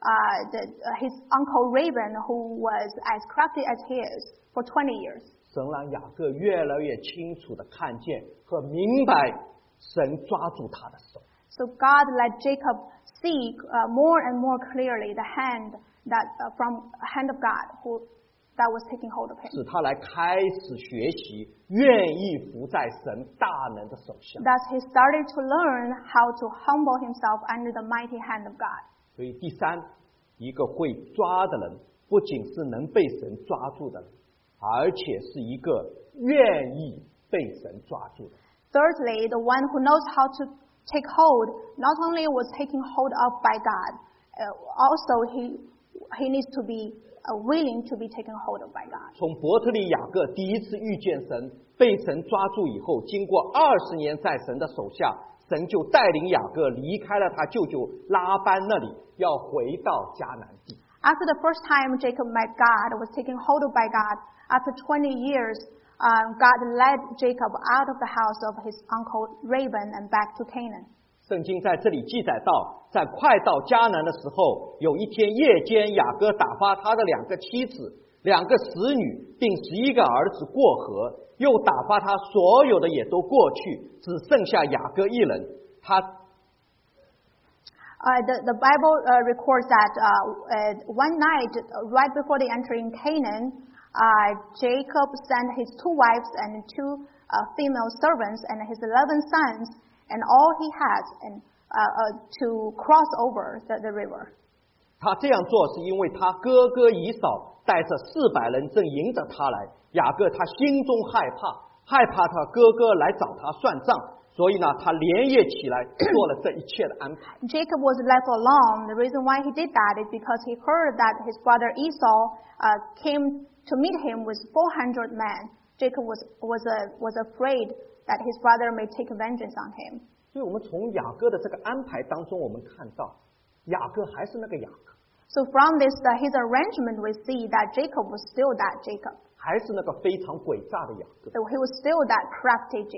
his uncle Laban, who was as crafty as he is, for 20 years. 神让雅各越来越清楚的看见和明白神抓住他的手。 So God let Jacob see more and more clearly the hand of God that was taking hold of him. 使他来开始学习，愿意服在神大能的手下。 Thus he started to learn how to humble himself under the mighty hand of God. 所以第三，一个会抓的人，不仅是能被神抓住的人，而且是一个愿意被神抓住的。 Thirdly, the one who knows how to take hold not only was taking hold of by God, also he needs to be willing to be taken hold of by God. 从伯特利雅各第一次遇见神，被神抓住以后，经过20年在神的手下，神就带领雅各离开了他舅舅拉班那里，要回到迦南地。 After the first time Jacob met God, was taken hold of by God, after 20 years, God led Jacob out of the house of his uncle Laban and back to Canaan. 圣经在这里记载到，在快到迦南的时候，有一天夜间，雅各打发他的2个妻子、2个使女，并11个儿子过河，又打发他所有的也都过去，只剩下雅各一人。他 The Bible records that one night, right before they entered in Canaan, Jacob sent his 2 wives and 2 female servants and his 11 sons and all he had to cross over the river. 他这样做是因为他哥哥以扫带着400人正迎着他来，雅各他心中害怕他哥哥来找他算账，所以呢，他连夜起来做了这一切的安排。 Jacob was left alone. The reason why he did that is because he heard that his brother Esau came to meet him with 400 men. Jacob was afraid that his brother may take vengeance on him. 所以我们从雅各的这个安排当中，我们看到雅各还是那个雅各， So from his arrangement, we see that Jacob was still that Jacob. 还是那个非常诡诈的雅各。 So he was still that crafty Jacob.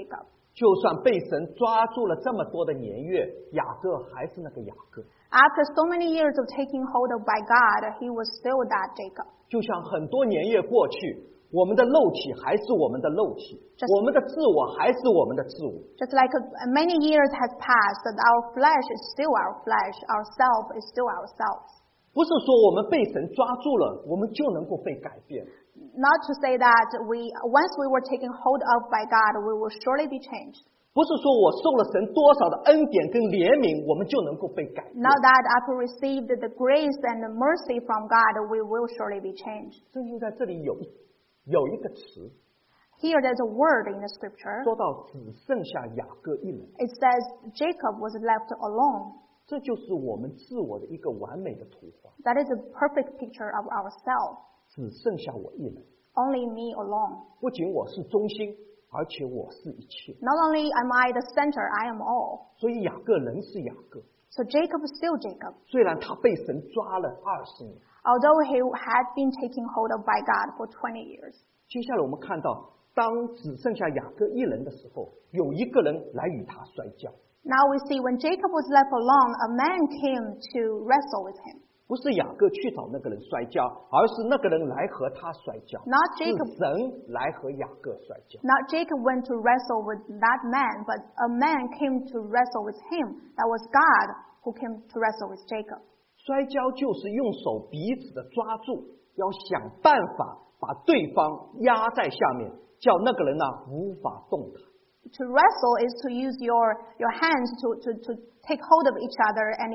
就算被神抓住了这么多的年月，雅各还是那个雅各。 After so many years of taking hold of by God, he was still that Jacob. 就像很多年月过去，我们的肉体还是我们的肉体，我们的自我还是我们的自我。 Just like many years has passed, that our flesh is still our flesh, our self is still ourselves. 不是说我们被神抓住了，我们就能够被改变。 Not to say that once we were taken hold of by God, we will surely be changed. 不是说我受了神多少的恩典跟怜悯，我们就能够被改变。 Not that after received the grace and the mercy from God, we will surely be changed. 圣经在这里有一个词， Here there's a word in the scripture. 说到只剩下雅各一人， It says Jacob was left alone. 这就是我们自我的一个完美的图画。 That is a perfect picture of ourselves. 只剩下我一人， Only me alone. 不仅我是中心，而且我是一切。 Not only am I the center, I am all. 所以雅各仍是雅各， So Jacob is still Jacob. 虽然他被神抓了20年。 Although he had been taken hold of by God for 20 years. 接下来我们看到，当只剩下雅各一人的时候，有一个人来与他摔跤。 Now we see when Jacob was left alone, a man came to wrestle with him. 不是雅各去找那个人摔跤，而是那个人来和他摔跤。 Not 是 Jacob, 神来和雅各摔跤。 not Jacob went to wrestle with that man, but a man came to wrestle with him. That was God who came to wrestle with Jacob. 摔跤就是用手彼此的抓住，要想办法把对方压在下面，叫那个人呢无法动弹。 To wrestle is to use your hands to take hold of each other and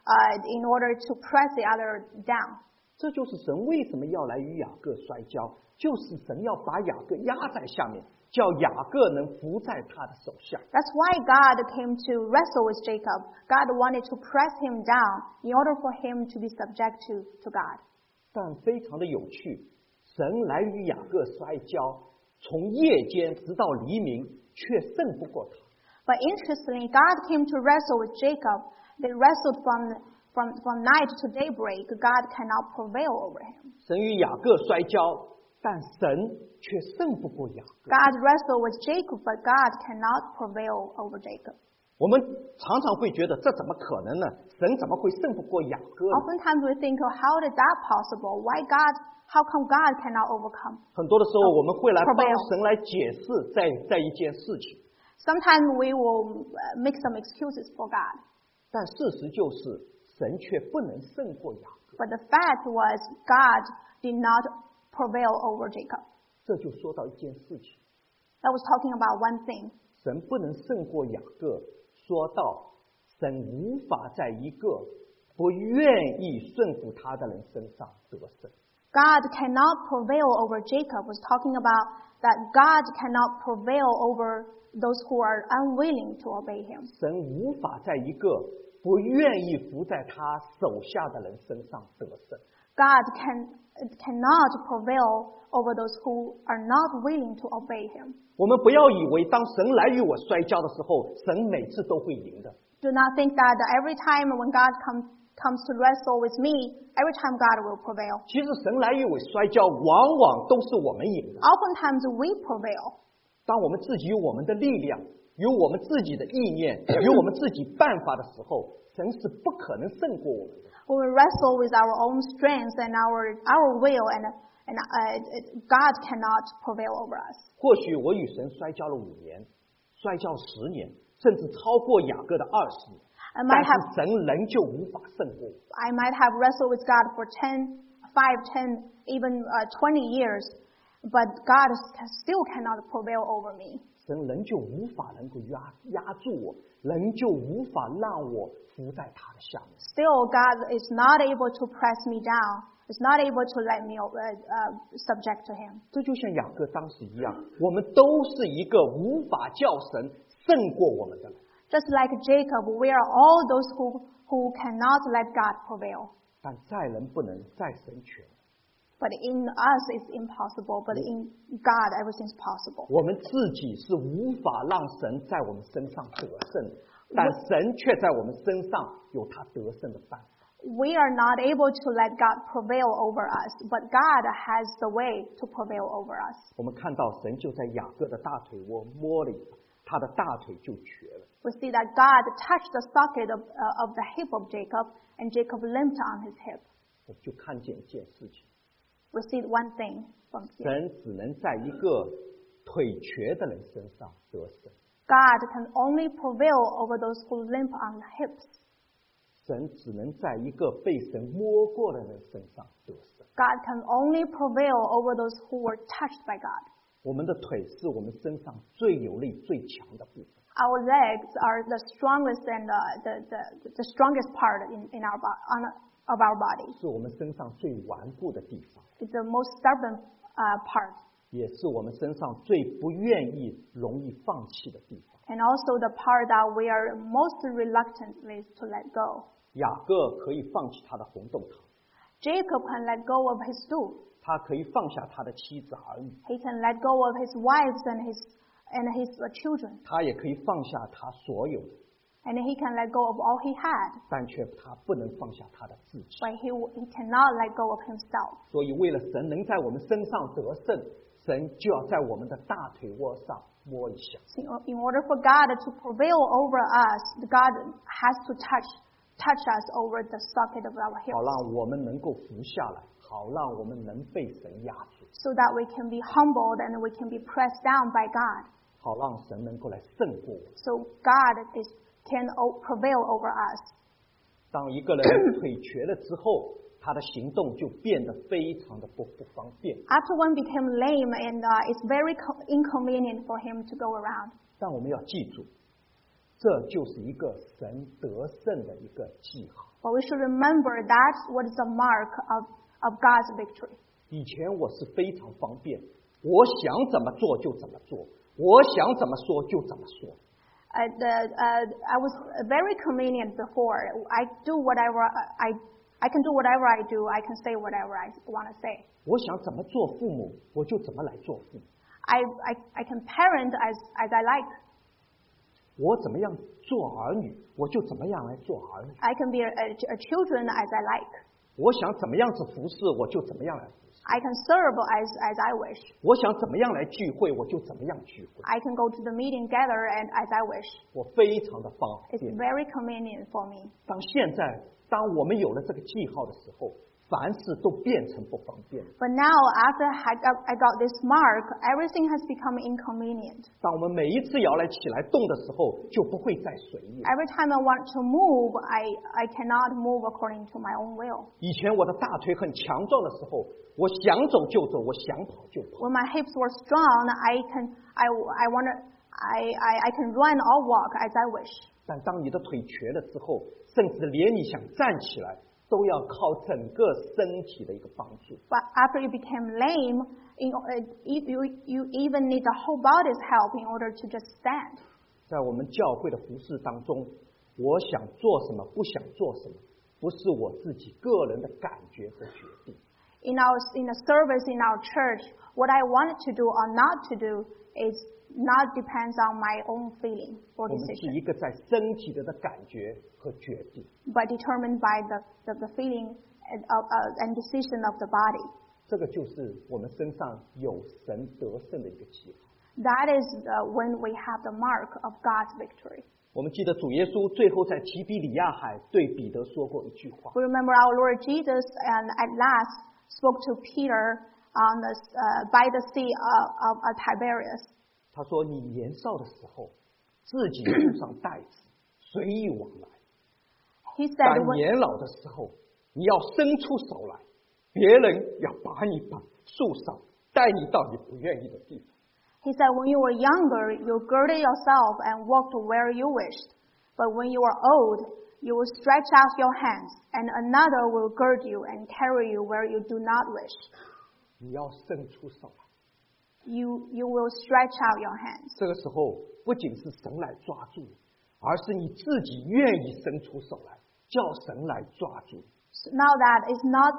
in order to press the other down. 这就是神为什么要来与雅各摔跤，就是神要把雅各压在下面，叫雅各能伏在他的手下。 That's why God came to wrestle with Jacob. God wanted to press him down in order for him to be subject to God. 但非常的有趣，神来与雅各摔跤，从夜间直到黎明，却胜不过他。 But interestingly, God came to wrestle with Jacob. They wrestled from night to daybreak. God cannot prevail over him. 神与雅各摔跤，但神却胜不过雅各。 God wrestled with Jacob, but God cannot prevail over Jacob. 我们常常会觉得这怎么可能呢？神怎么会胜不过雅各呢？ Oftentimes we think, oh, how is that possible? How come God cannot overcome? 很多的时候，我们会来帮 prevail. 神来解释在一件事情， Sometimes we will make some excuses for God. 但事实就是神却不能胜过雅各。 But the fact was God did not prevail over Jacob. 这就说到一件事情， That was talking about one thing. 神不能胜过雅各，说到神无法在一个不愿意顺服他的人身上得胜。 God cannot prevail over Jacob was talking about that God cannot prevail over those who are unwilling to obey him. 神无法在一个不愿意服在他手下的人身上得胜。 God cannot prevail over those who are not willing to obey him. 我们不要以为当神来与我摔跤的时候，神每次都会赢的。 Do not think that every time when God comes to wrestle with me, every time God will prevail. 其实神来与我摔跤，往往都是我们赢的。 Oftentimes we prevail. 当我们自己有我们的力量，有我们自己的意念，有我们自己办法的时候，神是不可能胜过我们的。 When we wrestle with our own strength and our will, and God cannot prevail over us. 或许我与神摔跤了5年，摔跤10年，甚至超过雅各的20年， I 但 might 是 have 神仍旧无法胜过我。 I might have wrestled with God for 5, 10, even 20 years, but God still cannot prevail over me. 神仍旧无法能够压住我，仍旧无法让我伏在他的下面。 Still, God is not able to press me down. Is not able to let me subject to Him. 这就像雅各当时一样，我们都是一个无法叫神胜过我们的人。 Just like Jacob, we are all those who cannot let God prevail. 但在人不能，在神全。 But in us it's impossible, but in God everything's possible. 我们自己是无法让神在我们身上得胜的，但神却在我们身上有他得胜的办法。 We are not able to let God prevail over us, but God has the way to prevail over us. 我们看到神就在雅各的大腿窝摸了一把， 他的大腿就瘸了。 We see that God touched the socket of the hip of Jacob, and Jacob limped on his hip. 我们就看见一件事情， We see one thing from here. 神只能在一个腿瘸的人身上得胜， God can only prevail over those who limp on the hips. 神只能在一个被神摸过的人身上得胜。 God can only prevail over those who were touched by God. 我们的腿是我们身上最有力、最强的部分。 Our legs are the strongest and the strongest part in of our body. 是我们身上最顽固的地方， It's the most stubborn part, 也是我们身上最不愿意、容易放弃的地方。 and also the part that we are most reluctantly to let go. 雅各可以放弃他的红豆汤， Jacob can let go of his stool. 他可以放下他的妻子儿女， He can let go of his wives and his children, 他也可以放下他所有的， and he can let go of all he had, 但却他不能放下他的自己。 but he cannot let go of himself. 所以，为了神能在我们身上得胜，神就要在我们的大腿窝上摸一下。 In order for God to prevail over us, God has to touch us over the socket of our 好 hips, 让我们能够服下来，好让我们能被神压住， so that we can be humbled and we can be pressed down by God, 好让神能够来胜过我们。 so God can prevail over us. 当一个人腿瘸了之后，他的行动就变得非常的不方便。 After one became lame, and it's very inconvenient for him to go around. 但我们要记住，这就是一个神得胜的一个记号。 But we should remember that's what is the mark of God's victory. 以前我是非常方便，我想怎么做就怎么做，我想怎么说就怎么说。 I was very convenient before. I do whatever I can do whatever I do. I can say whatever I want to say. 我想怎么做父母，我就怎么来做父母。 I can parent as I like. 我怎么样做儿女，我就怎么样来做儿女。 I can be a children as I like. 我想怎么样子服侍，我就怎么样来服侍。 I can serve as I wish. 我想怎么样来聚会，我就怎么样聚会。 I can go to the meeting gather and as I wish. 我非常的方 It's 便。 very convenient for me. 当我们有了这个记号的时候，凡事都变成不方便。 But now, after I got this mark, everything has become inconvenient. 当我们每一次摇来起来动的时候，就不会再随意。 Every time I want to move, I cannot move according to my own will. 以前我的大腿很强壮的时候，我想走就走，我想跑就跑。 When my hips were strong, I can run or walk as I wish. 但当你的腿瘸了之后，甚至连你想站起来，都要靠整个身体的一个帮助。 But after you became lame, you even need the whole body's help in order to just stand. 在我们教会的服事当中，我想做什么，不想做什么，不是我自己个人的感觉和决定。 In the service in our church, what I wanted to do or not to do is not depends on my own feeling or 我们是 decision, 一个在身体的感觉和决定。 but determined by the feeling and decision of the body. 这个就是我们身上有神得胜的一个记号。 That is when we have the mark of God's victory. 我们记得主耶稣最后在提比里亚海对彼得说过一句话， We remember our Lord Jesus and at last spoke to Peter by the sea of Tiberias. 他说：“你年少的时候，自己束上带子，随意往来； He said, 但 when, 年老的时候，你要伸出手来，别人要把你束上，带你到你不愿意的地方。” He said, when you were younger, you girded yourself and walked where you wished. But when you are old, you will stretch out your hands, and another will gird you and carry you where you do not wish. 你要伸出手来。 You will stretch out your hands. 这个时候，不仅是神来抓住你，而是你自己愿意伸出手来，叫神来抓住你。 So now that it's not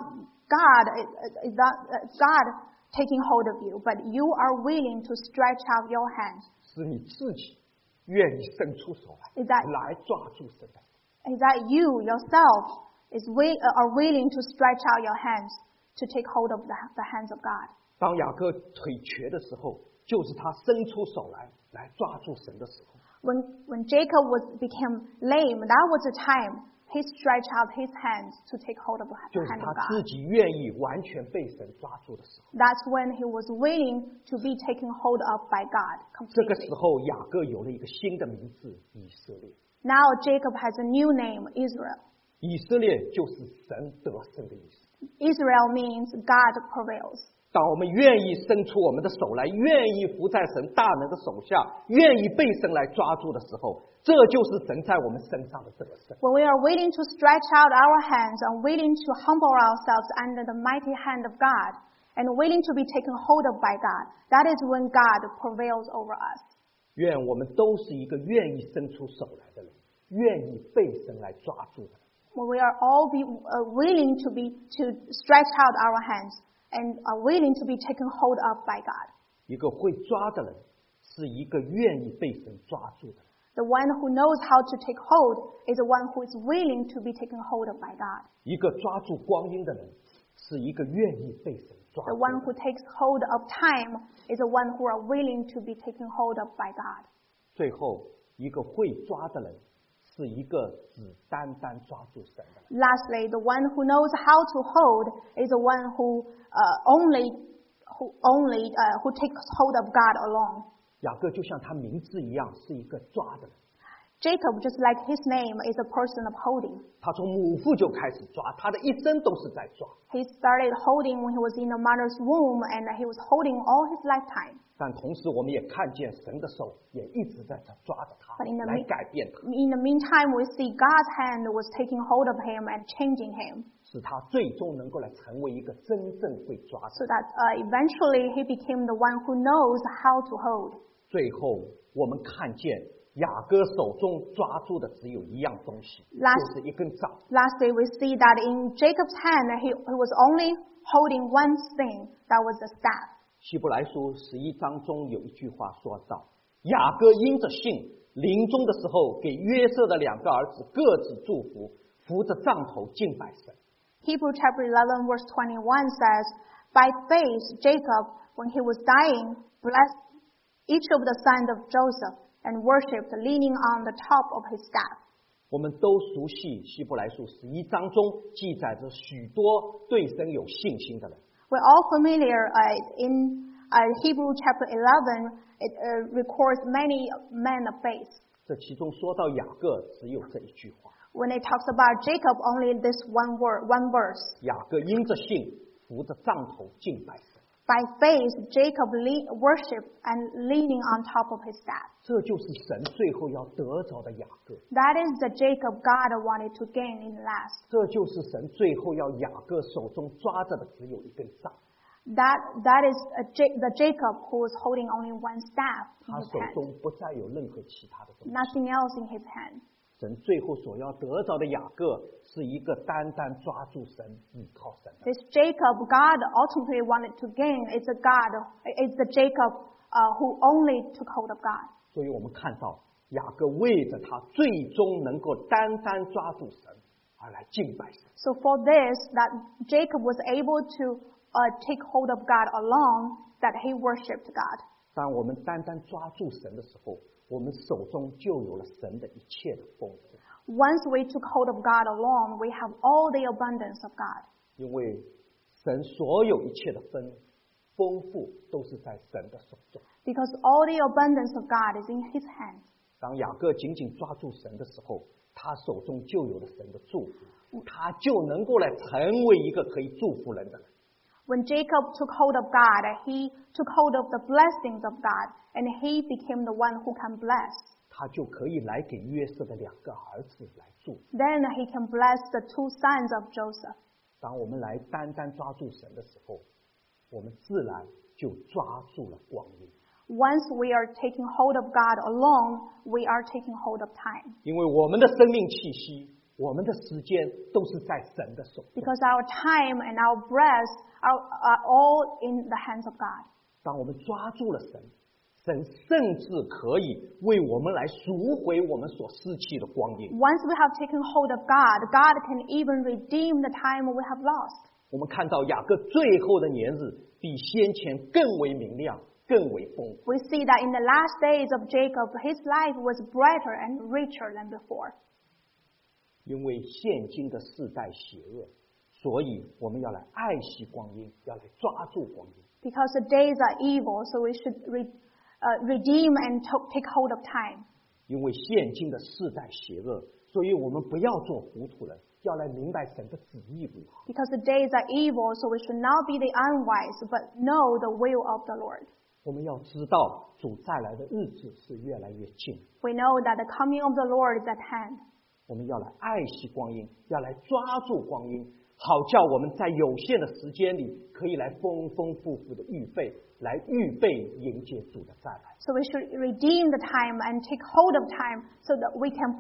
God taking hold of you, but you are willing to stretch out your hands. 是你自己愿意伸出手来， Is that 来抓住神的手。 Is that you yourself are willing to stretch out your hands to take hold of the hands of God? 当雅各腿瘸的时候， 就是他伸出手来抓住神的时候。 When Jacob became lame, that was the time he stretched out his hands to take hold of the 就是 hand 他 of God. 自己愿意完全被神抓住的时候。 That's when he was willing to be taken hold of by God 这个 completely. 时候，雅各有了一个新的名字——以色列。 Now Jacob has a new name, Israel. 以色列就是神得胜的意思。 Israel means God prevails. 当我们愿意伸出我们的手来，愿意伏在神大能的手下，愿意被神来抓住的时候，这就是神在我们身上的得胜。 When we are willing to stretch out our hands and willing to humble ourselves under the mighty hand of God and willing to be taken hold of by God, that is when God prevails over us. 愿我们都是一个愿意伸出手来的人，愿意被神来抓住的人。 When we are all willing to stretch out our hands and are willing to be taken hold of by God. 一个会抓的人，是一个愿意被神抓住的人。 The one who knows how to take hold is the one who is willing to be taken hold of by God. 一个抓住光阴的人，是一个愿意被神抓 The 住 one 的 who 人。 takes hold of time is the one who are willing to be taken hold of by God. 最后，一个会抓的人，是一个只单单抓住神的人。 Lastly, the one who knows how to hold is the one who takes hold of God alone. 雅各就像他名字一样，是一个抓的人。 Jacob, just like his name, is a person of holding. 他从母腹就开始抓，他的一生都是在抓。 He started holding when he was in the mother's womb, and he was holding all his lifetime. 但同时，我们也看见神的手也一直在抓着他 But in the 来改变他， In the meantime, we see God's hand was taking hold of him and changing him, 使他最终能够来成为一个真正会抓的。 so that eventually he became the one who knows how to hold. 最后，我们看见雅各手中抓住的只有一样东西， Last- 就是一根杖。 Lastly, we see that in Jacob's hand, he was only holding one thing, that was the staff. 希伯来书11章中有一句话说道：雅各因着信，临终的时候给约瑟的2个儿子各自祝福，扶着杖头敬拜神。 Hebrews chapter 11 verse 21 says, By faith, Jacob, when he was dying, blessed each of the sons of Joseph and worshipped leaning on the top of his staff. 我们都熟悉希伯来书11章中记载着许多对神有信心的人。 We're all familiar in Hebrews chapter 11, it records many men of faith. 这其中说到雅各，只有这一句话： When it talks about Jacob, only this one verse. 雅各因着信，扶着杖头敬拜神。 By faith, Jacob worshipped and leaning on top of his staff. 这就是神最后要得着的雅各， That is the Jacob God wanted to gain in the last. 这就是神最后要雅各手中抓着的只有一根杖。 That is the Jacob who was holding only one staff in 他 his 手 hand. 中不再有任何其他的东西。 Nothing else in his hand. 神最后所要得着的雅各，是一个单单抓住神、倚靠神的。 This Jacob God ultimately wanted to gain is the Jacob who only took hold of God. 所以我们看到雅各为着他最终能够单单抓住神而来敬拜神。 So for this, that Jacob was able to take hold of God alone, that he worshipped God. 当我们单单抓住神的时候，我们手中就有了神的一切的丰富。 Once we took hold of God alone, we have all the abundance of God. 因为神所有一切的丰富都是在神的手中。 Because all the abundance of God is in his hand. 当雅各紧紧抓住神的时候，他手中就有了神的祝福，他就能够来成为一个可以祝福人的人。 When Jacob took hold of God, he took hold of the blessings of God, and he became the one who can bless. 他就可以来给约瑟的2个儿子来祝福。 Then he can bless the 2 sons of Joseph. 当我们来单单抓住神的时候，我们自然就抓住了光阴。 Once we are taking hold of God alone, we are taking hold of time. 因为我们的生命气息，我们的时间都是在神的手中。 Because our time and our breath are all in the hands of God. 当我们抓住了神，神甚至可以为我们来赎回我们所失去的光阴。 Once we have taken hold of God, God can even redeem the time we have lost. 我们看到雅各最后的年日比先前更为明亮， 更为丰富。 We see that in the last days of Jacob, his life was brighter and richer than before. 因为现今的世代邪恶，所以我们要来爱惜光阴，要来抓住光阴。 Because the days are evil, so we should redeem and take hold of time. 因为现今的世代邪恶，所以我们不要做糊涂人，要来明白神的旨意如何。 Because the days are evil, so we should not be the unwise, but know the will of the Lord. 我们要知道主再来的日子是越来越近， We know that the coming of the Lord is at hand. 我们要来爱惜光阴，要来抓住光阴，好叫我们在有限的时间里，可以来丰丰富富的预备，来预备迎接主的再来。 So we should redeem the time and take hold of time so that we can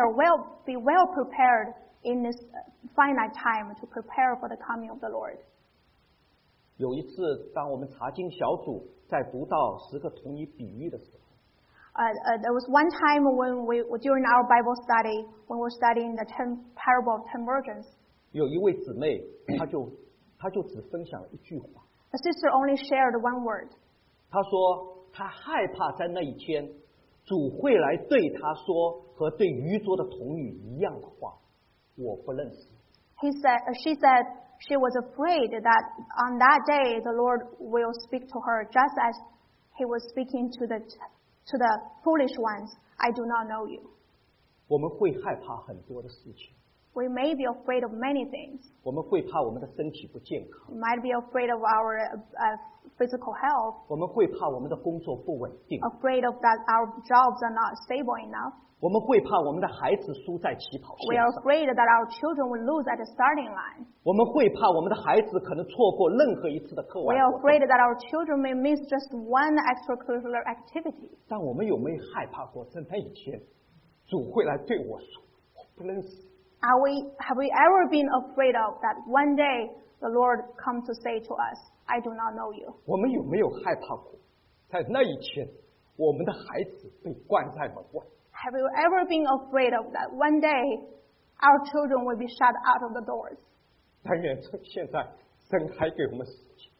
be well prepared in this finite time to prepare for the coming of the Lord. 有一次，当我们查经小组在读到10个童女比喻的时候， There was one time during our Bible study, when we were studying the parable of 10 virgins, 有一位姊妹，她就只分享了一句话， the sister only shared one word. 她说她害怕在那一天，主会来对她说和对愚拙的童女一样的话，我不认识。 She said she was afraid that on that day the Lord will speak to her just as he was speaking to the foolish ones. I do not know you. 我们会害怕很多的事情， We may be afraid of many things. 我们会怕我们的身体不健康， We might be afraid of our physical health, 我们会怕我们的工作不稳定， afraid of that our jobs are not stable enough. 我们会怕我们的孩子输在起跑 We 线 are 上， afraid that our children will lose at the starting line. 我们会怕我们的孩子可能错过任何一次的课 We 外 are 活动。 afraid that our children may miss just one extracurricular activity. 但我们有没有害怕过在那一天，主会来对我说我不认识？ Have we ever been afraid of that one day the Lord come to say to us, I do not know you? 我们有没有害怕过在那一天，我们的孩子被关在门外？ Have you ever been afraid of that one day our children will be shut out of the doors? 但愿趁现在神还给我们时间，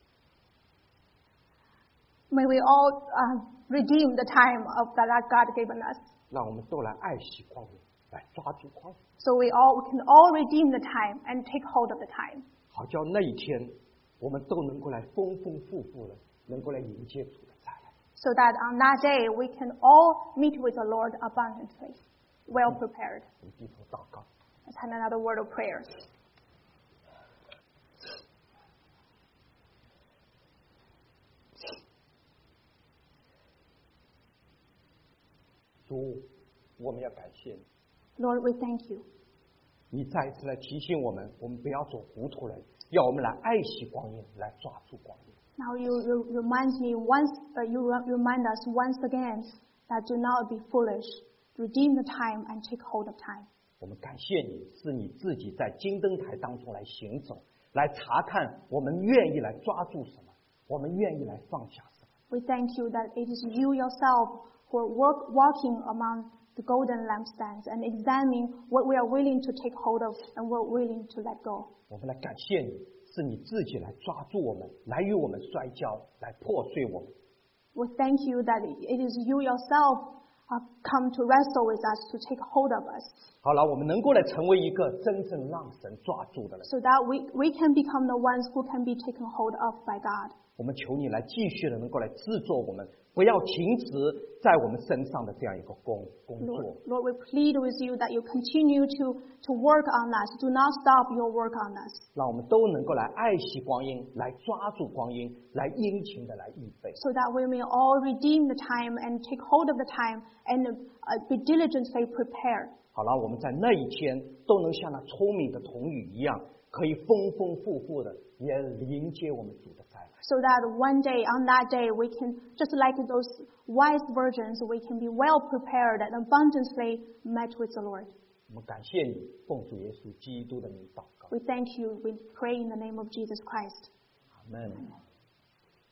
May we all redeem the time that God given us. 让我们都来爱惜光阴，来抓住光阴， So we can all redeem the time and take hold of the time. 好叫那一天我们都能够来丰丰富富的，能够来迎接主的再来。 So that on that day we can all meet with the Lord abundantly, well prepared. 我们低头祷告。 Let's have another word of prayer. 主，我们要感谢你， Lord, we thank you. 你再一次来提醒我们，我们不要做糊涂人，要我们来爱惜光阴，来抓住光阴。 Now you remind us once again that do not be foolish. Redeem the time and take hold of time. 我们感谢你，是你自己在金灯台当中来行走，来查看我们愿意来抓住什么，我们愿意来放下什么。 We thank you that it is you yourself who are walking among the golden lampstands and examining what we are willing to take hold of and what we're willing to let go. 我们来感谢你，是你自己来抓住我们，来与我们摔跤，来破碎我们。 We thank you that it is you yourself come to wrestle with us, to take hold of us, 好了，我们能够来成为一个真正让神抓住的人。 so that we can become the ones who can be taken hold of by God. 我们求你来继续的能够来制作我们，不要停止在我们身上的这样一个工作。 Lord, we plead with you that you continue to work on us. Do not stop your work on us. 让我们都能够来爱惜光阴，来抓住光阴，来殷勤的来预备。 So that we may all redeem the time and take hold of the time and be diligently prepared. 好了，我们在那一天都能像那聪明的童女一样，可以丰丰富富的也迎接我们主的再来。 So that one day, on that day, we can, just like those wise virgins, we can be well prepared and abundantly met with the Lord. 我们感谢你，奉主耶稣基督的名祷告， We thank you. We pray in the name of Jesus Christ. 阿门。